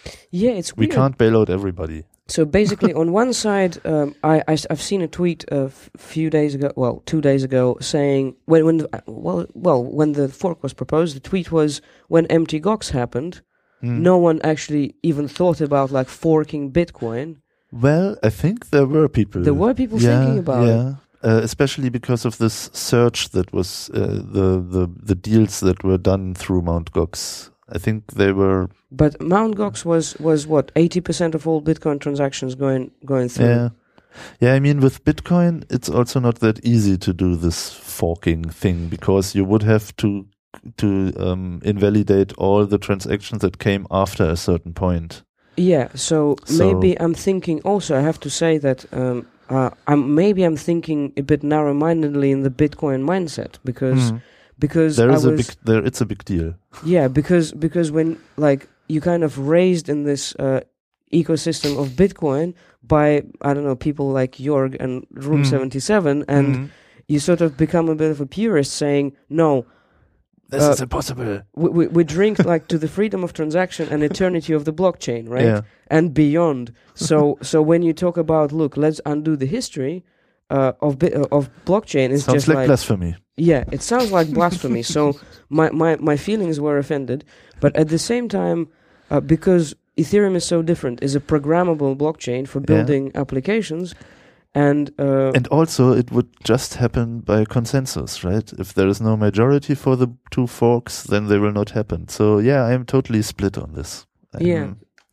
Yeah, it's We weird. can't bail out everybody. So basically, on one side, um, I, I have seen a tweet a f- few days ago, well, two days ago, saying when when the, well well when the fork was proposed, the tweet was when M T Gox happened, Mm. no one actually even thought about like forking Bitcoin. Well, I think there were people. There were people yeah, thinking about yeah. it. Uh, especially because of this search that was uh, the the the deals that were done through Mount Gox. I think they were. But Mount Gox was was what eighty percent of all Bitcoin transactions going going through. Yeah, yeah. I mean, with Bitcoin, it's also not that easy to do this forking thing because you would have to to um, invalidate all the transactions that came after a certain point. Yeah, so, So- maybe I'm thinking also, I have to say that um, uh, I'm maybe I'm thinking a bit narrow-mindedly in the Bitcoin mindset because Mm. because There I is was a big there. It's a big deal. yeah because because when like you kind of raised in this uh, ecosystem of Bitcoin by I don't know people like Jorg and Room Mm. seventy-seven and Mm. you sort of become a bit of a purist saying no. This Uh, is impossible. We, we, we drink like to the freedom of transaction and eternity of the blockchain, right? Yeah. And beyond. So, so when you talk about, look, let's undo the history uh, of bi- uh, of blockchain, it's Sounds just like, like, blasphemy. yeah, it sounds like blasphemy. So my, my my feelings were offended, but at the same time, uh, because Ethereum is so different, is a programmable blockchain for Yeah. building applications, and uh, And also, it would just happen by consensus, right? If there is no majority for the two forks, then they will not happen. So yeah, I am totally split on this. I'm- Yeah.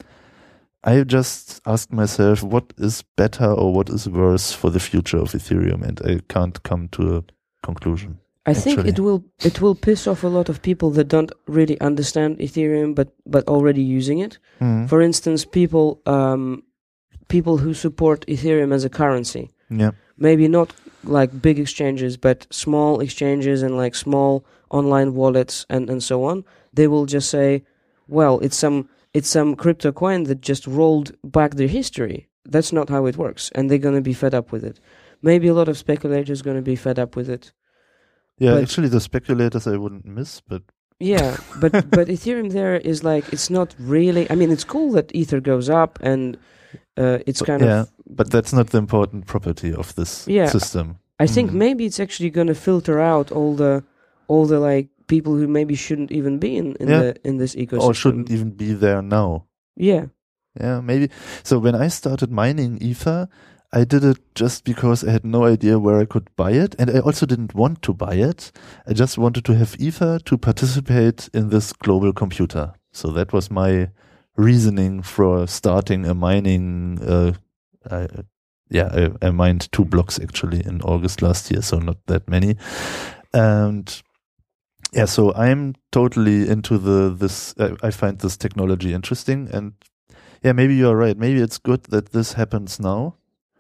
I just asked myself, what is better or what is worse for the future of Ethereum, and I can't come to a conclusion. I think actually. it will it will piss off a lot of people that don't really understand Ethereum, but but already using it. Mm. For instance, people um, people who support Ethereum as a currency, Yeah. maybe not like big exchanges, but small exchanges and like small online wallets and, and so on. They will just say, well, it's some it's some crypto coin that just rolled back their history. That's not how it works, and they're gonna be fed up with it. Maybe a lot of speculators gonna be fed up with it. Yeah, But- actually, the speculators I wouldn't miss, but Yeah, but but Ethereum there is like it's not really. I mean, it's cool that Ether goes up and uh, it's But- kind yeah, of. but that's not the important property of this Yeah. system. I think Mm. maybe it's actually going to filter out all the all the like people who maybe shouldn't even be in in Yeah. the in this ecosystem. Or shouldn't even be there now. Yeah, Yeah, maybe. So when I started mining Ether, I did it just because I had no idea where I could buy it. And I also didn't want to buy it. I just wanted to have Ether to participate in this global computer. So that was my reasoning for starting a mining. Uh, I, yeah, I, I mined two blocks actually in August last year, so not that many. And yeah, so I'm totally into the this. I, I find this technology interesting, and yeah, maybe you're right. Maybe it's good that this happens now,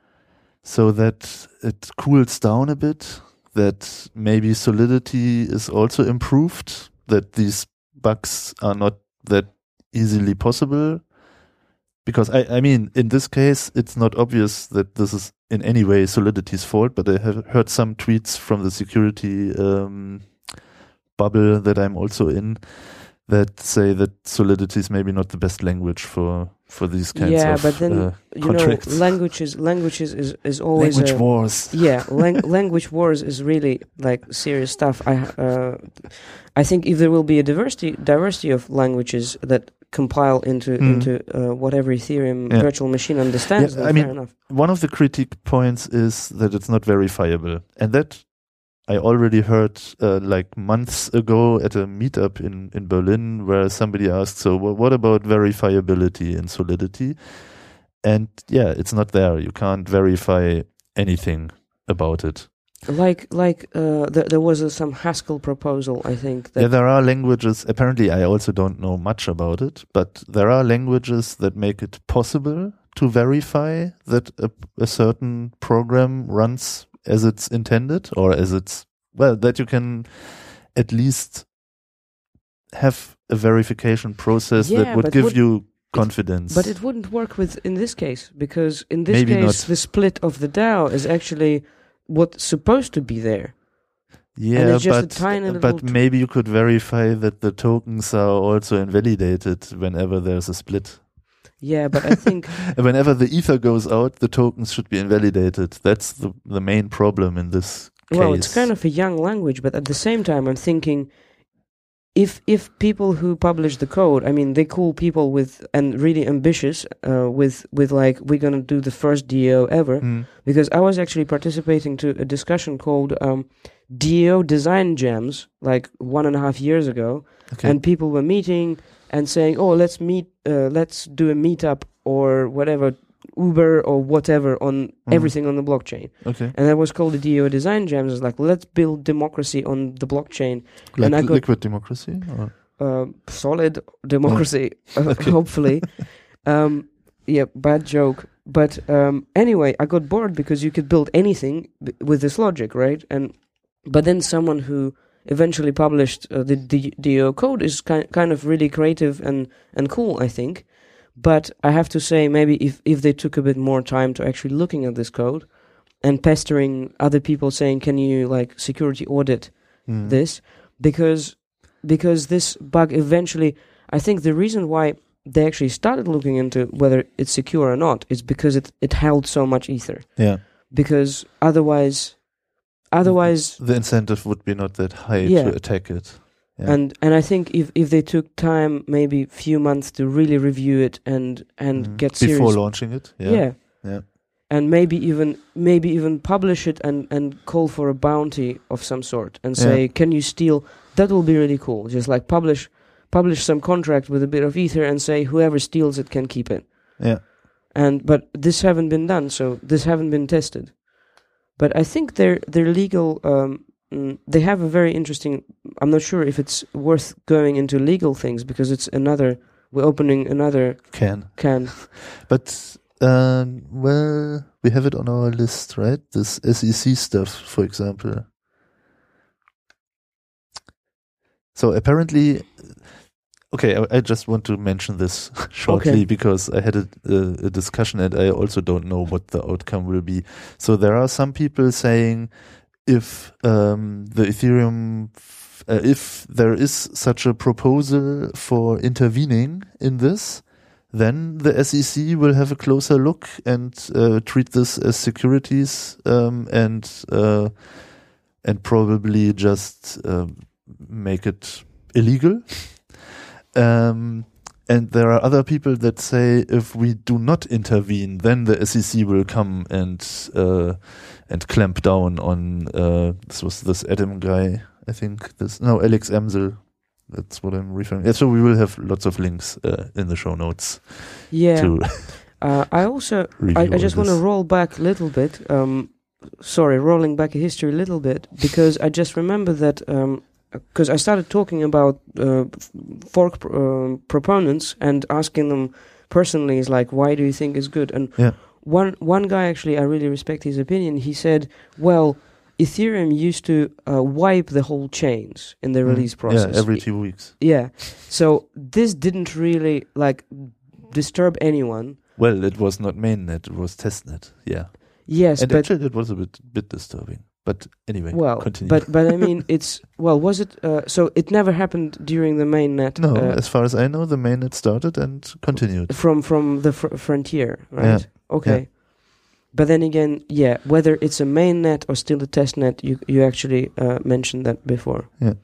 so that it cools down a bit. That maybe Solidity is also improved. That these bugs are not that easily possible. Because I, I mean, in this case, it's not obvious that this is in any way Solidity's fault. But I have heard some tweets from the security um, bubble that I'm also in that say that Solidity is maybe not the best language for for these kinds yeah, of but then uh, you contracts. know, languages languages is is always language a, wars. Yeah, lang- language wars is really like serious stuff. I uh, I think if there will be a diversity diversity of languages that compile into Mm. into uh, whatever Ethereum Yeah. virtual machine understands, Yeah, then I fair mean, enough. One of the critique points is that it's not verifiable, and that I already heard uh, like months ago at a meetup in, in Berlin where somebody asked, so wh- what about verifiability in Solidity? And yeah, it's not there. You can't verify anything about it. Like like uh, th- there was uh, some Haskell proposal, I think. That Yeah, there are languages, apparently I also don't know much about it, but there are languages that make it possible to verify that a, a certain program runs as it's intended, or as it's, well, that you can at least have a verification process Yeah, that would but give would- you confidence. But it wouldn't work with in this case because in this Maybe case not. the split of the DAO is actually what's supposed to be there. yeah, it's just a but, tiny little but t- maybe you could verify that the tokens are also invalidated whenever there's a split. Yeah, but I think whenever the ether goes out, the tokens should be invalidated. That's the the main problem in this case. Well, it's kind of a young language, but at the same time, I'm thinking if if people who publish the code, I mean, they cool people with and really ambitious uh, with with like we're gonna do the first D A O ever, Mm. because I was actually participating to a discussion called um, D A O Design Jams like one and a half years ago, Okay. and people were meeting and saying, "Oh, let's meet, uh, let's do a meetup or whatever, Uber or whatever on Mhm. everything on the blockchain." Okay. And that was called the D A O Design Jams. It's like, let's build democracy on the blockchain, Like and I got- liquid democracy? Or? uh, solid democracy, uh, Okay. hopefully. um, yeah, bad joke. But um, anyway, I got bored because you could build anything b- with this logic, right? And but then someone who eventually published uh, the D- DAO code is ki- kind of really creative and, and cool, I think. But I have to say, maybe if, if they took a bit more time to actually looking at this code and pestering other people saying, can you like security audit Mm. this? Because because this bug eventually, I think the reason why they actually started looking into whether it's secure or not is because it, it held so much ether. Yeah. Because otherwise, otherwise, The incentive would be not that high Yeah. to attack it. Yeah. and and I think if, if they took time, maybe few months to really review it and and Mm. get before serious, launching it. Yeah. yeah. Yeah. And maybe even maybe even publish it and, and call for a bounty of some sort and say, Yeah. can you steal? That will be really cool. Just like publish publish some contract with a bit of ether and say whoever steals it can keep it. Yeah. And but this haven't been done, so this haven't been tested. But I think their their legal um, mm, they have a very interesting. I'm not sure if it's worth going into legal things because it's another. We're opening another Can. can. But, um, well, we have it on our list, right? This S E C stuff, for example. So apparently, okay, I, I just want to mention this shortly Okay. because I had a, a, a discussion and I also don't know what the outcome will be. So there are some people saying if um, the Ethereum, f- uh, if there is such a proposal for intervening in this, then the S E C will have a closer look and uh, treat this as securities um, and uh, and probably just um, make it illegal. Um, and there are other people that say if we do not intervene, then the S E C will come and uh, and clamp down on. Uh, this was this Adam guy, I think. This no Alex Amsel. That's what I'm referring. Yeah, so we will have lots of links uh, in the show notes. Yeah. To Uh, I also review I, I all just want to this. roll back a little bit. Um, sorry, rolling back a history a little bit because I just remember that because I started talking about uh, fork pr- uh, proponents and asking them personally is like, why do you think it's good? And Yeah. one one guy actually, I really respect his opinion. He said, well, Ethereum used to uh, wipe the whole chains in the Mm. release process. Yeah, every two weeks. Yeah. So this didn't really like disturb anyone. Well, it was not mainnet; it was testnet. Yeah, Yes, and but actually, it was a bit bit disturbing. But anyway, well, continue. but but I mean, it's well, was it? Uh, so it never happened during the mainnet. no, uh, as far as I know, the mainnet started and continued. from from the fr- frontier, right? Yeah. Okay. Yeah. But then again, yeah, whether it's a mainnet or still a testnet, you you actually uh, mentioned that before. Yeah.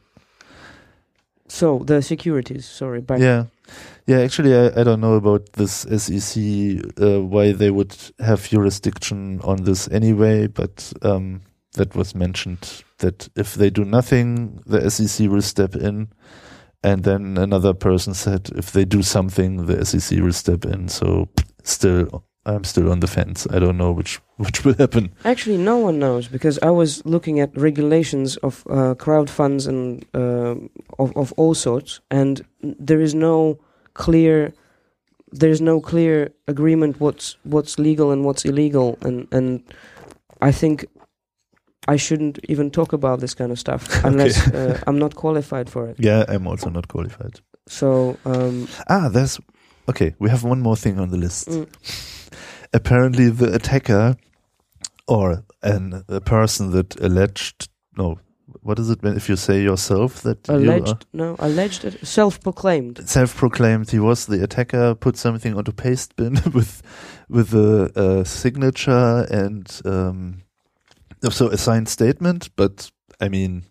So the securities, sorry, back. Yeah, yeah. Actually, I, I don't know about this S E C uh, why they would have jurisdiction on this anyway, but um, that was mentioned that if they do nothing, the S E C will step in, and then another person said if they do something, the S E C will step in. So still, I'm still on the fence. I don't know which which will happen. Actually, no one knows because I was looking at regulations of uh, crowd funds and uh, of of all sorts, and there is no clear there's no clear agreement what's what's legal and what's illegal, and and I think I shouldn't even talk about this kind of stuff unless uh, I'm not qualified for it. Yeah, I'm also not qualified. So um, Ah, there's okay. We have one more thing on the list. mm, Apparently, the attacker or an a person that alleged no what is it when if you say yourself that alleged, you are no, alleged, self-proclaimed. self-proclaimed he was the attacker, put something onto paste bin with with a, a signature and um, so a signed statement, but I mean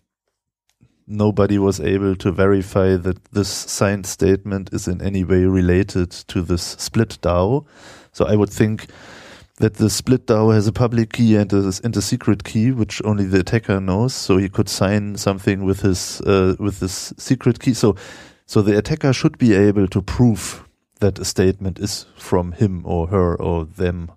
nobody was able to verify that this signed statement is in any way related to this split DAO. So I would think that the split DAO has a public key and a, and a secret key, which only the attacker knows. So he could sign something with his uh, with this secret key. So, so the attacker should be able to prove that a statement is from him or her or them,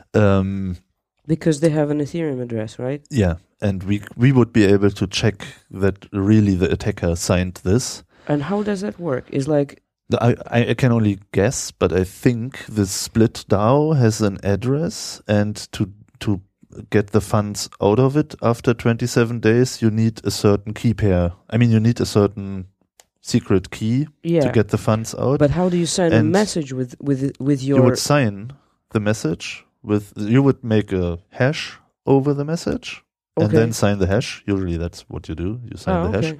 um, because they have an Ethereum address, right? Yeah, and we we would be able to check that really the attacker signed this. And how does that work? Is like I, I can only guess, but I think the split DAO has an address, and to to get the funds out of it after twenty-seven days, you need a certain key pair. I mean, you need a certain secret key yeah. to get the funds out. But how do you sign and a message with with with your? You would sign the message with. You would make a hash over the message, okay. and then sign the hash. Usually, that's what you do. You sign oh, the hash. Okay.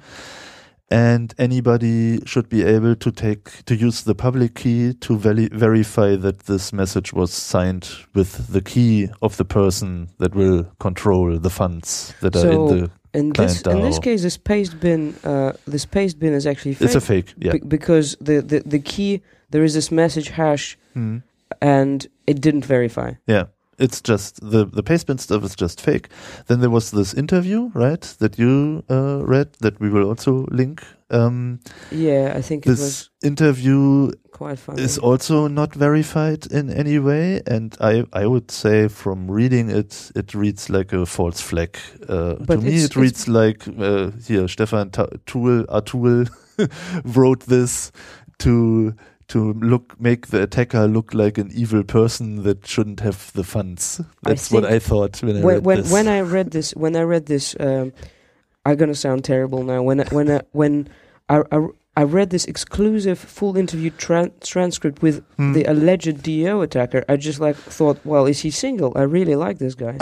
And anybody should be able to take to use the public key to veri- verify that this message was signed with the key of the person that will control the funds that so are in the in client this DAO. in this case, this paste bin, uh, this paste bin is actually fake. It's a fake, yeah. B- because the, the the key, there is this message hash, Hmm. and it didn't verify. Yeah. It's just the the pastebin stuff is just fake. Then there was this interview, right, that you uh, read that we will also link. Um, yeah, I think it this was interview quite funny. is also not verified in any way, and I I would say from reading it, it reads like a false flag. Uh, to But me, it's- it reads like uh, here Stefan Ta- Tool Atul wrote this to. to look make the attacker look like an evil person that shouldn't have the funds. That's I what think I thought when I when read when, this. when I read this, when I read this, um, I'm gonna sound terrible now. When I, when I, when I, I, I read this exclusive full interview tran- transcript with Hmm. the alleged D O attacker, I just like thought, well, is he single? I really like this guy.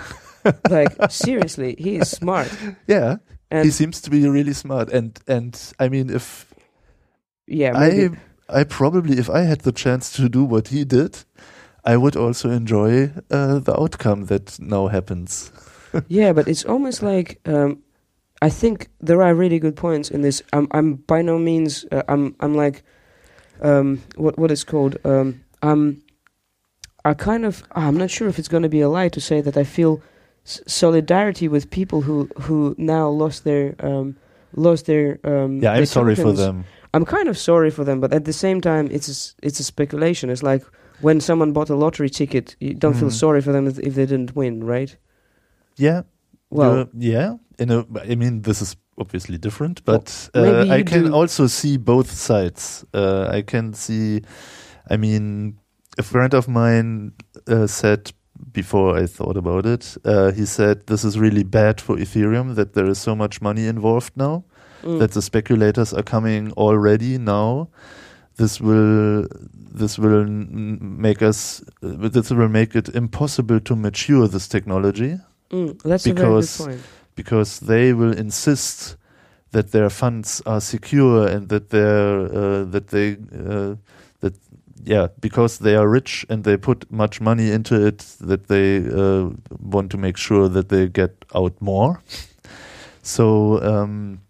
Like seriously, he is smart. Yeah, And he seems to be really smart. And and I mean, if yeah, I maybe. I probably, if I had the chance to do what he did, I would also enjoy uh, the outcome that now happens. Yeah, but it's almost like um, I think there are really good points in this. I'm I'm by no means uh, I'm I'm like um, what what is called um, I'm I kind of I'm not sure if it's going to be a lie to say that I feel s- solidarity with people who who now lost their um, lost their um, Yeah, I'm their sorry for tokens. them. I'm kind of sorry for them, but at the same time, it's a, s- it's a speculation. It's like when someone bought a lottery ticket, you don't feel Mhm. sorry for them if, if they didn't win, right? Yeah. Well, Uh, yeah. In a, I mean, this is obviously different, but Well, maybe uh, I you can do- also see both sides. Uh, I can see, I mean, a friend of mine uh, said before I thought about it, uh, he said this is really bad for Ethereum that there is so much money involved now, mm. that the speculators are coming already now. This will this will n- make us uh, this will make it impossible to mature this technology. Mm, that's because- a very good point. Because they will insist that their funds are secure and that they're uh, that they uh, that yeah because they are rich and they put much money into it, that they uh, want to make sure that they get out more. So um,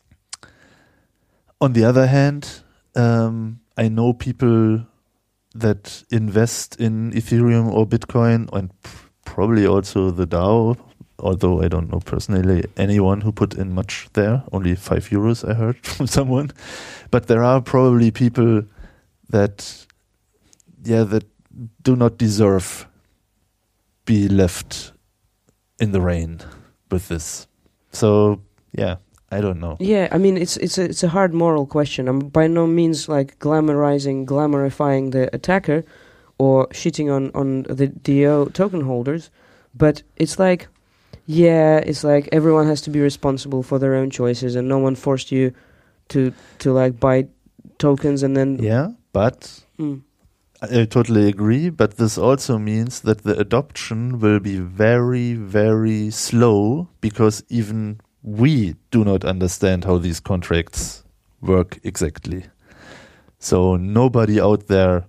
on the other hand, um, I know people that invest in Ethereum or Bitcoin and p- probably also the DAO. Although I don't know personally anyone who put in much there, only five euros I heard from someone. But there are probably people that, yeah, that do not deserve be left in the rain with this. So, yeah, I don't know. Yeah, I mean it's it's a it's a hard moral question. I'm by no means like glamorizing, glamorizing the attacker, or shitting on on the D O token holders, but it's like. Yeah, it's like everyone has to be responsible for their own choices, and no one forced you to to like buy tokens and then. Yeah, but Mm. I I totally agree. But this also means that the adoption will be very, very slow, because even we do not understand how these contracts work exactly. So nobody out there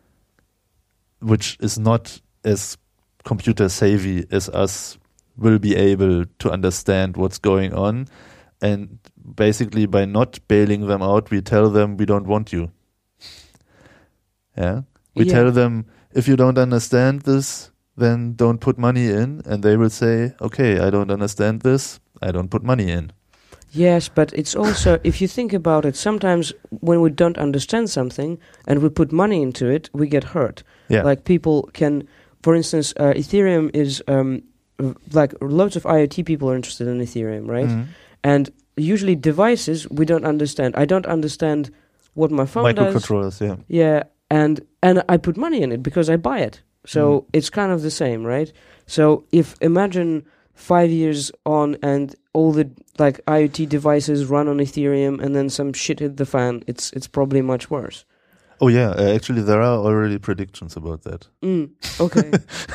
which is not as computer savvy as us will be able to understand what's going on. And basically by not bailing them out, we tell them we don't want you. Yeah. We Yeah. tell them, if you don't understand this, then don't put money in. And they will say, okay, I don't understand this. I don't put money in. Yes, but it's also, if you think about it, sometimes when we don't understand something and we put money into it, we get hurt. Yeah. Like people can, for instance, uh, Ethereum is, um, v- like loads of IoT people are interested in Ethereum, right? Mhm. And usually devices we don't understand. I don't understand what my phone does. Microcontrollers, yeah. Yeah, and and I put money in it because I buy it. So Mhm. it's kind of the same, right? So if imagine five years on and all the like IoT devices run on Ethereum and then some shit hit the fan, it's it's probably much worse. Oh yeah, uh, actually there are already predictions about that. Mm, okay.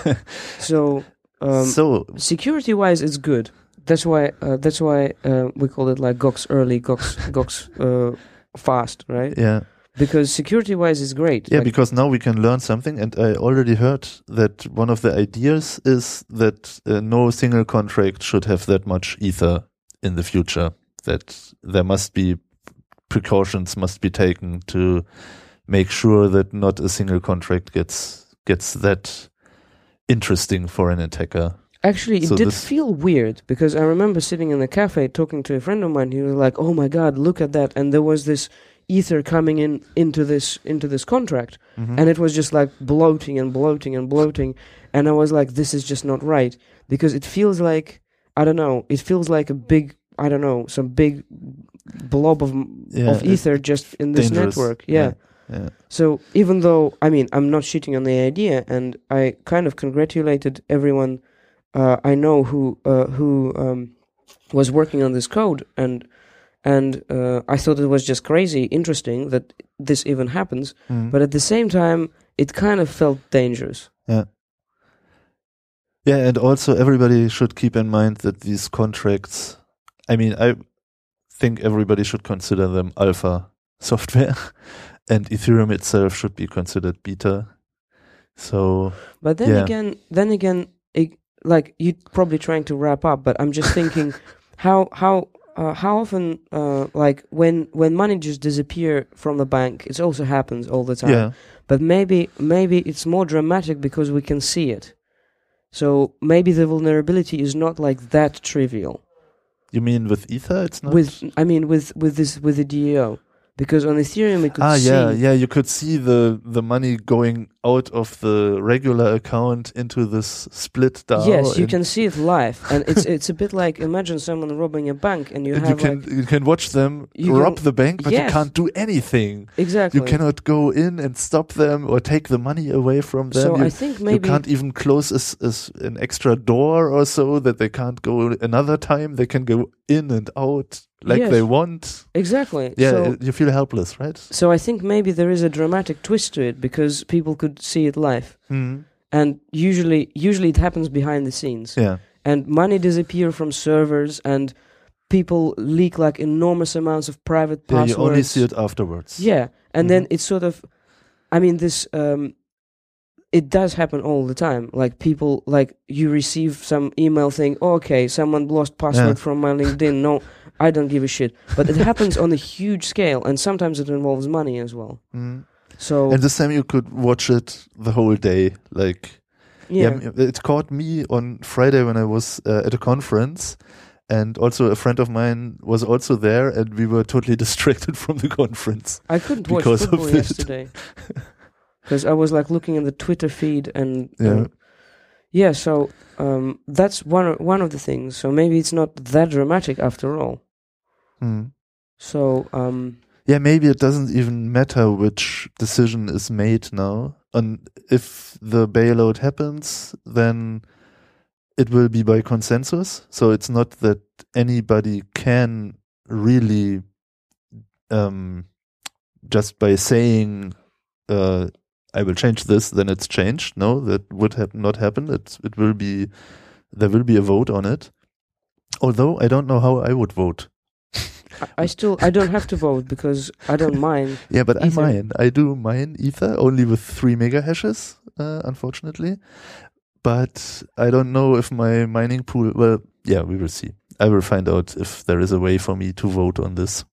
So um, so security wise, it's good. That's why uh, that's why uh, we call it like Gox early, Gox Gox uh, fast, right? yeah, Because security wise, it's great. yeah, Like, because now we can learn something, and I already heard that one of the ideas is that uh, no single contract should have that much ether in the future. That there must be precautions must be taken to make sure that not a single contract gets gets that interesting for an attacker. Actually, it So did this- feel weird because I remember sitting in the cafe talking to a friend of mine. He was like, "Oh my god, look at that!" And there was this ether coming in into this into this contract, Mhm. and it was just like bloating and bloating and bloating. And I was like, "This is just not right," because it feels like I don't know. It feels like a big I don't know some big blob of Yeah, of it- ether just in this dangerous. network. Yeah. yeah. So even though, I mean, I'm not shitting on the idea, and I kind of congratulated everyone uh, I know who uh, who um, was working on this code, and and uh, I thought it was just crazy, interesting that this even happens. Mhm. But at the same time, it kind of felt dangerous. Yeah. Yeah, and also everybody should keep in mind that these contracts, I mean, I think everybody should consider them alpha software, and Ethereum itself should be considered beta. So, But then Yeah. again, then again, it, like you're probably trying to wrap up, but I'm just thinking, how how uh, how often, uh, like when when money just disappear from the bank, it also happens all the time. yeah, But maybe maybe it's more dramatic because we can see it. So maybe the vulnerability is not like that trivial. you mean with Ether it's not? With I mean with with this with the D A O. Because on Ethereum we could ah, see yeah, yeah, you could see the, the money going out of the regular account into this split DAO. Yes, you and- can see it live. And it's it's a bit like imagine someone robbing a bank and you and have you can like you can watch them You rob can- the bank, but Yes. you can't do anything. exactly. You cannot go in and stop them or take the money away from them. So you, I think you maybe can't even close a s- a s- an extra door or so that they can't go another time. They can go in and out like Yes. they want. exactly. Yeah, So, you feel helpless, right? so I think maybe there is a dramatic twist to it because people could see it live. Mm. And usually usually it happens behind the scenes. Yeah, And money disappear from servers and people leak like enormous amounts of private yeah. passwords. You only see it afterwards. Yeah, and then Mhm. it's sort of, I mean, this, um, it does happen all the time. Like people, like you receive some email thing, oh, okay, someone lost password Yeah. from my LinkedIn. No, I don't give a shit. But it happens on a huge scale, and sometimes it involves money as well. Mm. So, And this time you could watch it the whole day. Like, yeah, yeah, m- it caught me on Friday when I was uh, at a conference. And also a friend of mine was also there, and we were totally distracted from the conference. I couldn't watch because of football this. yesterday because I was like looking at the Twitter feed and Yeah. uh, yeah. So um, that's one of, one of the things. So maybe it's not that dramatic after all. Mm. So um, Yeah, maybe it doesn't even matter which decision is made now. And if the bailout happens, then it will be by consensus. So it's not that anybody can really, um, just by saying, uh, I will change this, then it's changed. No, that would have not happen. It, it will be, there will be a vote on it. Although I don't know how I would vote. I, I still I don't have to vote because I don't mine. Yeah, but Ether. I mine. I do mine Ether only with three mega hashes, uh, unfortunately. But I don't know if my mining pool. Well, yeah, we will see. I will find out if there is a way for me to vote on this.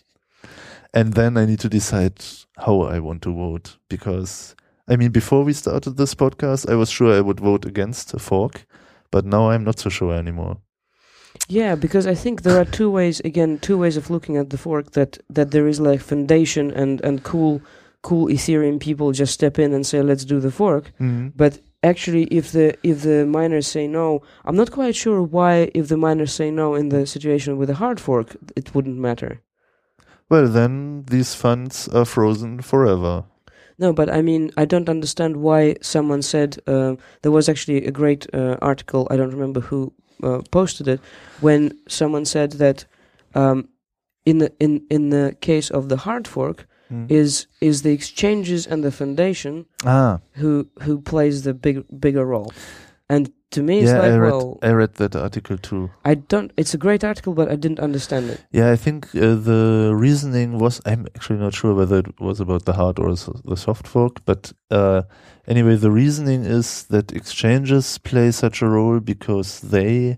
And then I need to decide how I want to vote. Because, I mean, before we started this podcast, I was sure I would vote against a fork. But now I'm not so sure anymore. Yeah, because I think there are two ways, again, two ways of looking at the fork, that, that there is like foundation and, and cool cool Ethereum people just step in and say, let's do the fork. Mm-hmm. But actually, if the if the miners say no, I'm not quite sure why if the miners say no in the situation with a hard fork, it wouldn't matter. Well, then these funds are frozen forever. No, but I mean, I don't understand why someone said, uh, there was actually a great uh, article, I don't remember who uh, posted it, when someone said that um, in the in, in the case of the hard fork, mm. is is the exchanges and the foundation ah. who who plays the big bigger role. And to me, it's yeah, like, I read, well... I read that article too. I don't... It's a great article, but I didn't understand it. Yeah, I think uh, the reasoning was... I'm actually not sure whether it was about the hard or the soft fork, but uh, anyway, the reasoning is that exchanges play such a role because they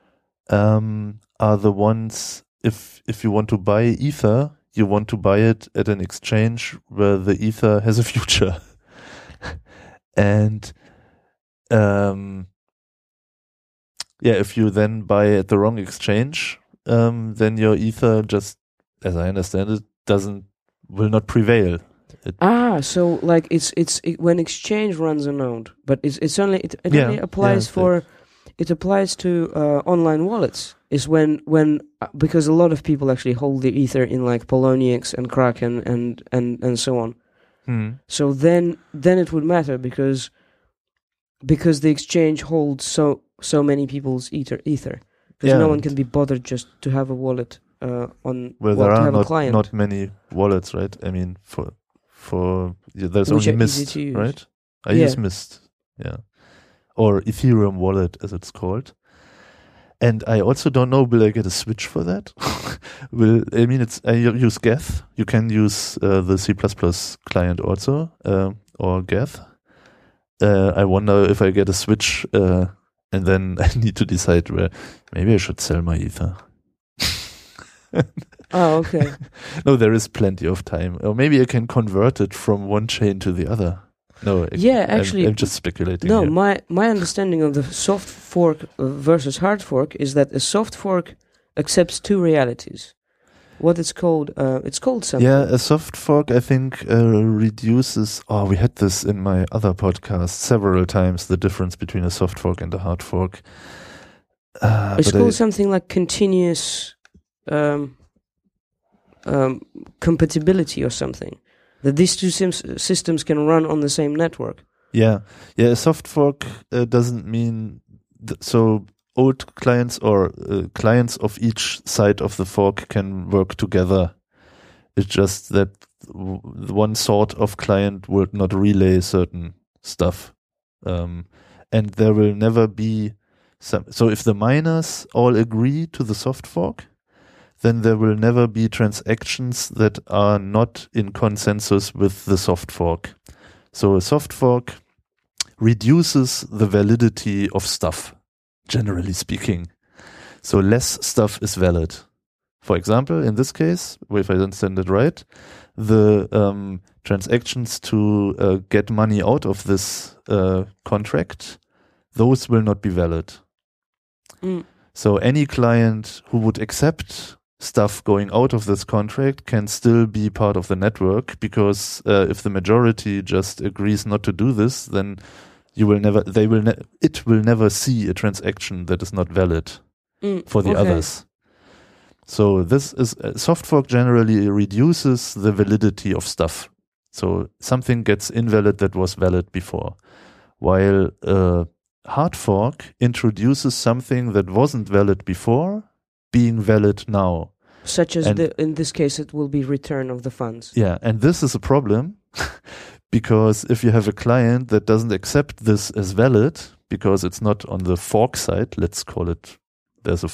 um, are the ones... If if you want to buy Ether, you want to buy it at an exchange where the Ether has a future. And... Um, yeah, if you then buy at the wrong exchange, um, then your Ether just, as I understand it, doesn't will not prevail. It ah, so like it's it's it, when exchange runs a node, but it's it's only it, it yeah, only applies yeah, for it applies to uh, online wallets. Is when when uh, because a lot of people actually hold the Ether in like Poloniex and Kraken and and and so on. Hmm. So then then it would matter because. Because the exchange holds so so many people's ether, ether. Because yeah, no one can be bothered just to have a wallet uh, on. Well, well there to are have not a client. not many wallets, right? I mean, for for yeah, there's Which only are easy Mist, to use. right? I Yeah. use Mist, yeah, or Ethereum wallet as it's called. And I also don't know, will I get a switch for that? will I mean it's I use Geth. You can use uh, the C plus plus client also, uh, or Geth. Uh, I wonder if I get a switch, uh, and then I need to decide where. Maybe I should sell my Ether. Oh, okay. No, there is plenty of time. Or maybe I can convert it from one chain to the other. No, I, Yeah, actually, I'm, I'm just speculating. No, here. my my understanding of the soft fork uh, versus hard fork is that a soft fork accepts two realities. What it's called, uh, it's called something. Yeah, a soft fork, I think, uh, reduces. Oh, we had this in my other podcast several times. The difference between a soft fork and a hard fork. Uh, it's but called I, something like continuous um, um, compatibility or something. That these two sims- systems can run on the same network. Yeah, yeah. A soft fork uh, doesn't mean th- so. Old clients or uh, clients of each side of the fork can work together. It's just that w- one sort of client would not relay certain stuff, um, and there will never be some. So if the miners all agree to the soft fork, then there will never be transactions that are not in consensus with the soft fork. So a soft fork reduces the validity of stuff, generally speaking. So less stuff is valid. For example, in this case, if I understand it right, the um, transactions to uh, get money out of this uh, contract, those will not be valid. Mm. So any client who would accept stuff going out of this contract can still be part of the network, because uh, if the majority just agrees not to do this, then you will never, they will, ne- it will never see a transaction that is not valid Mm, for the okay. others. So this is, uh, soft fork generally reduces the validity of stuff. So something gets invalid that was valid before, while uh, hard fork introduces something that wasn't valid before being valid now. Such as, And- the, in this case, it will be return of the funds. Yeah, and this is a problem because if you have a client that doesn't accept this as valid because it's not on the fork side, let's call it, there's a f-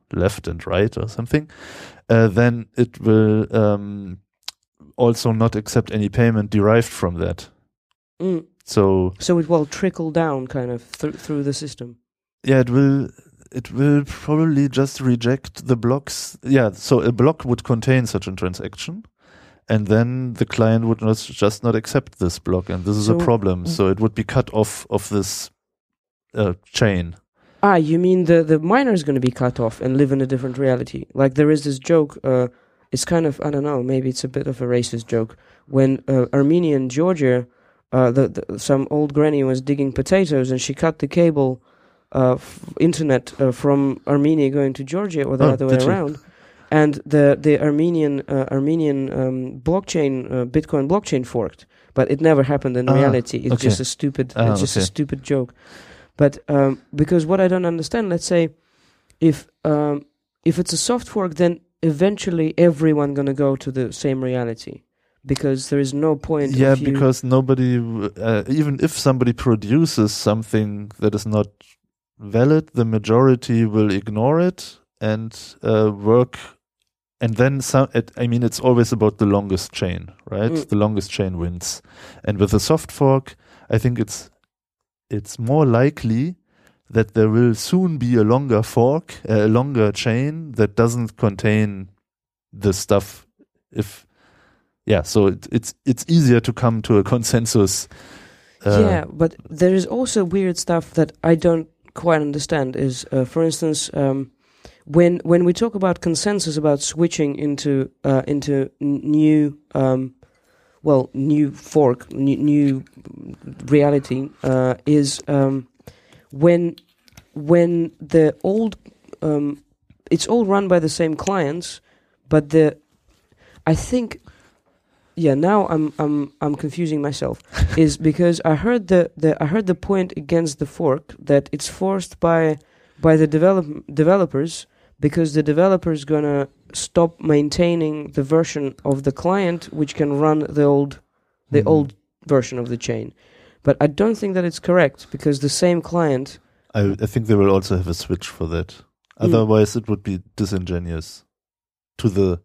left and right or something, uh, then it will um, also not accept any payment derived from that. Mm. So So it will trickle down kind of th- through the system. yeah, it will it will probably just reject the blocks. Yeah, so a block would contain such a transaction, and then the client would not just not accept this block, and this is So- a problem. So it would be cut off of this uh, chain. Ah, you mean the, the miner is going to be cut off and live in a different reality? Like there is this joke, uh, it's kind of, I don't know, maybe it's a bit of a racist joke. When uh, Armenia and Georgia, uh, the, the, some old granny was digging potatoes and she cut the cable uh, f- internet uh, from Armenia going to Georgia or the Oh, other way did you? around. And the, the Armenian uh, Armenian um, blockchain, uh, Bitcoin blockchain forked. But it never happened in Ah, reality. It's okay. just a stupid, Ah, it's just a okay. stupid joke. But um, because what I don't understand, let's say, if um, if it's a soft fork, then eventually everyone gonna go to the same reality, because there is no point. Yeah, of you because nobody, w- uh, even if somebody produces something that is not valid, the majority will ignore it and uh, work. And then some, it, I mean, it's always about the longest chain, right? Mm. The longest chain wins. And with a soft fork, I think it's it's more likely that there will soon be a longer fork, a longer chain that doesn't contain the stuff. If yeah, so it, it's it's easier to come to a consensus. Uh, yeah, but there is also weird stuff that I don't quite understand. Is uh, for instance, um, when when we talk about consensus about switching into uh, into n- new. Um, well, new fork, new, new reality uh, is um, when when the old, um, it's all run by the same clients, but the, I think, yeah, now I'm I'm I'm confusing myself, is because I heard the, the I heard the point against the fork that it's forced by by the develop developers. Because the developer is gonna stop maintaining the version of the client which can run the old, the Mhm. old version of the chain, but I don't think that it's correct because the same client. I, I think they will also have a switch for that. Mm. Otherwise, it would be disingenuous to the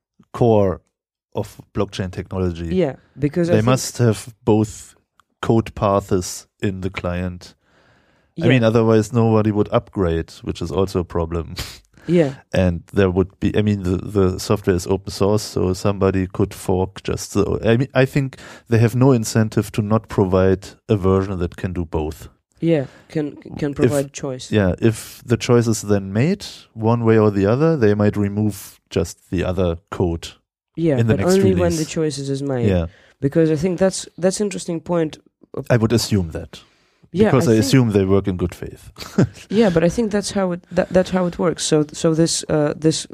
core of blockchain technology. Yeah, because I They think, must have both code paths in the client. Yeah, I mean, otherwise nobody would upgrade, which is also a problem. yeah, And there would be, I mean, the, the software is open source, so somebody could fork just the, I mean, I think they have no incentive to not provide a version that can do both. yeah, can can provide choice. Yeah, if the choice is then made one way or the other, they might remove just the other code. Yeah, in the but next only when release. the choices is made. Yeah, Because I think that's that's interesting point. I would assume that. Yeah, Because I, think- assume they work in good faith. Yeah, but I think that's how it that, that's how it works. So so this uh, this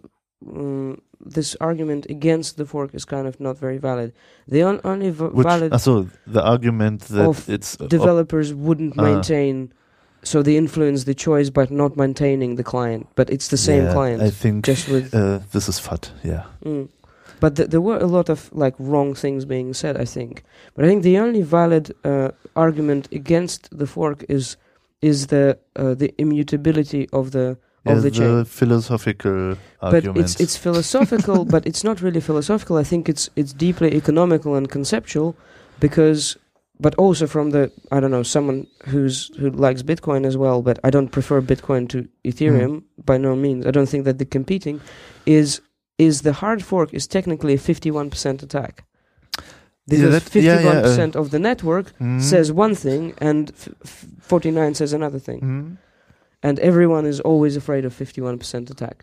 um, this argument against the fork is kind of not very valid. The on, only v- Which, valid also, the argument that of it's uh, op- developers wouldn't Ah. maintain, so they influence the choice by not maintaining the client, but it's the same yeah, client. I think just with- uh, this is F U D. Yeah. Mm. But th- there were a lot of like wrong things being said, I think. But I think the only valid uh, argument against the fork is is the uh, the immutability of the Yeah, of the chain. philosophical But argument. it's it's philosophical, but it's not really philosophical. I think it's it's deeply economical and conceptual, because, but also from the I don't know someone who's who likes Bitcoin as well. But I don't prefer Bitcoin to Ethereum by no means. I don't think that the competing is is the hard fork is technically a fifty-one percent attack. Because that- yeah, yeah, fifty-one uh, percent of the network Mhm. says one thing and f- f- forty-nine says another thing, Mhm. and everyone is always afraid of fifty-one percent attack.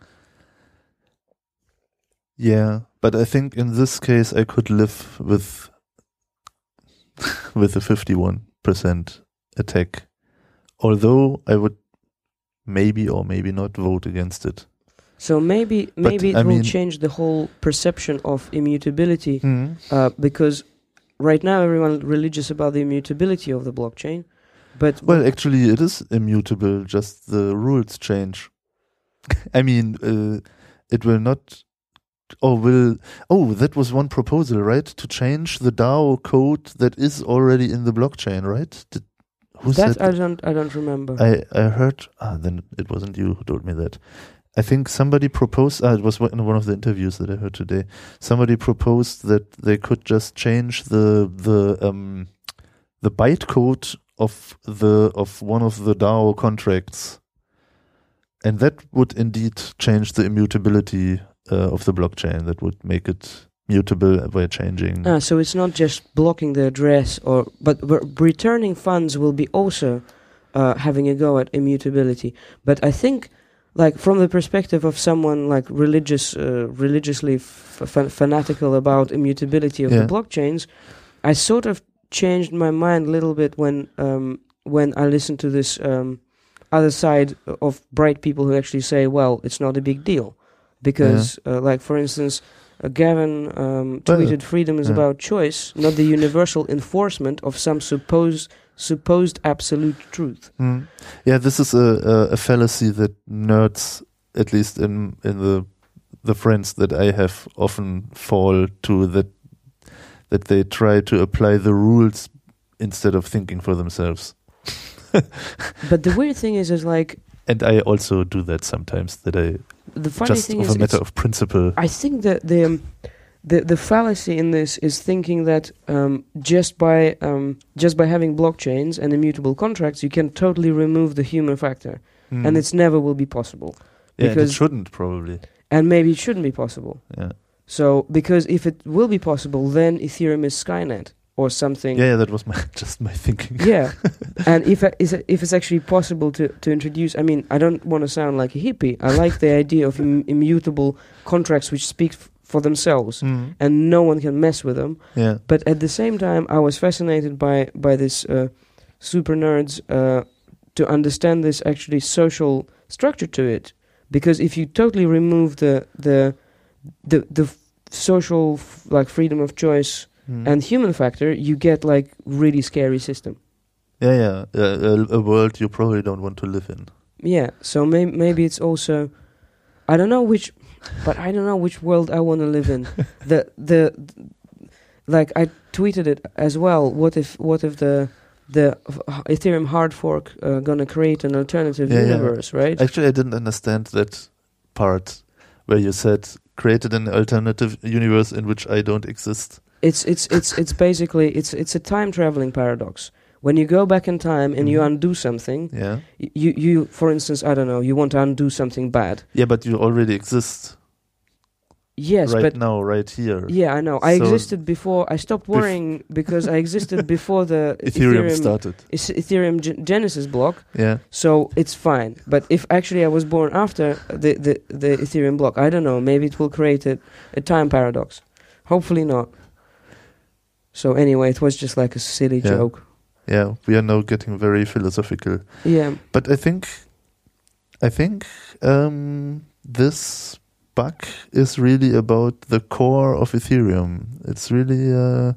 Yeah, but I think in this case I could live with with a fifty-one percent attack, although I would maybe or maybe not vote against it. So maybe maybe it I will mean- change the whole perception of immutability, Mhm. uh, because right now everyone religious about the immutability of the blockchain, but Well, actually, it is immutable. Just the rules change. I mean, uh, it will not. Or will. Oh, that was one proposal, right? To change the DAO code that is already in the blockchain, right? Did, who that said I don't I don't remember. I, I heard, ah, then it wasn't you who told me that. I think somebody proposed, uh, it was one- in one of the interviews that I heard today, somebody proposed that they could just change the the um, the bytecode of the of one of the DAO contracts, and that would indeed change the immutability uh, of the blockchain. That would make it mutable by changing. Ah, so it's not just blocking the address, or but, but returning funds will be also uh, having a go at immutability. But I think, like from the perspective of someone like religious, uh, religiously f- f- fanatical about immutability of Yeah. the blockchains, I sort of changed my mind a little bit when um, when I listened to this um, other side of bright people who actually say, well, it's not a big deal, because uh, like for instance, uh, Gavin um, Well, tweeted, "Freedom is yeah. about choice, not the universal enforcement of some supposed supposed absolute truth." Mm. Yeah, this is a, a, a fallacy that nerds, at least in in the the friends that I have, often fall to. That that they try to apply the rules instead of thinking for themselves. But the weird thing is, is like And I also do that sometimes. That I the funny just thing of is, a matter it's- of principle. I think that the um, the the fallacy in this is thinking that um, just by um, just by having blockchains and immutable contracts, you can totally remove the human factor, Mm. and it's never will be possible. yeah, and it because- shouldn't probably. And maybe it shouldn't be possible. Yeah. So because if it will be possible, then Ethereum is Skynet or something. Yeah, yeah, that was my just my thinking. Yeah. And if it- is it- if it's actually possible to, to introduce, I mean, I don't want to sound like a hippie. I like the idea of Im- immutable contracts which speak f- for themselves, Mm. and no one can mess with them. Yeah. But at the same time, I was fascinated by by this uh, super nerds uh, to understand this actually social structure to it, because if you totally remove the the the the f- social f- like freedom of choice Mm. and human factor, you get like really scary system. yeah, yeah, uh, a, a world you probably don't want to live in. Yeah, so may- maybe it's also, I don't know which, but I don't know which world I want to live in. the the like I tweeted it as well. What if what if the the f- Ethereum hard fork uh, gonna create an alternative Yeah, yeah. universe, right? Actually, I didn't understand that part where you said created an alternative universe in which I don't exist. It's it's it's it's basically it's it's a time traveling paradox. When you go back in time and you Mhm. undo something, Yeah. y- you you for instance, I don't know, you want to undo something bad. Yeah, but you already exist Yes, right but now, right here. yeah, I know. I So- existed before. I stopped Bef- worrying because I existed before the Ethereum, Ethereum started. is- Ethereum Gen- Genesis block, Yeah. so it's fine. But if actually I was born after the the, the Ethereum block, I don't know. Maybe it will create a, a time paradox. Hopefully not. So anyway, it was just like a silly Yeah. joke. Yeah. We are now getting very philosophical. Yeah. But I think, I think um, this bug is really about the core of Ethereum. It's really, uh,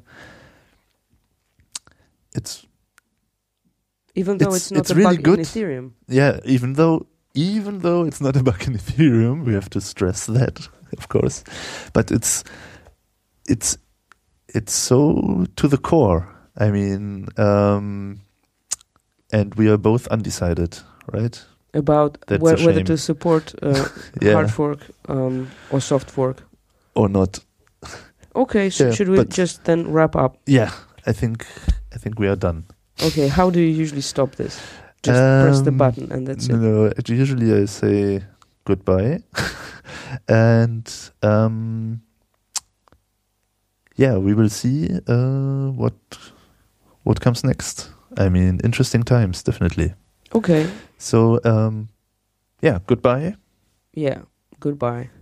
it's Even though It's- it's, not it's a really bug good. in Ethereum. yeah. Even though, even though it's not a bug in Ethereum, we have to stress that, of course. But it's, it's, it's so to the core. I mean, um, and we are both undecided, right? About That's whe- a whether shame. to support uh, Yeah. hard fork um, or soft fork. Or not. Okay, so Yeah, should we but- just then wrap up? Yeah, I think I think we are done. Okay, how do you usually stop this? Just press the Um, button and that's it. No, it- usually I say goodbye, and um, yeah, we will see uh, what what comes next. I mean, interesting times, definitely. Okay, So um, yeah, goodbye. yeah, goodbye.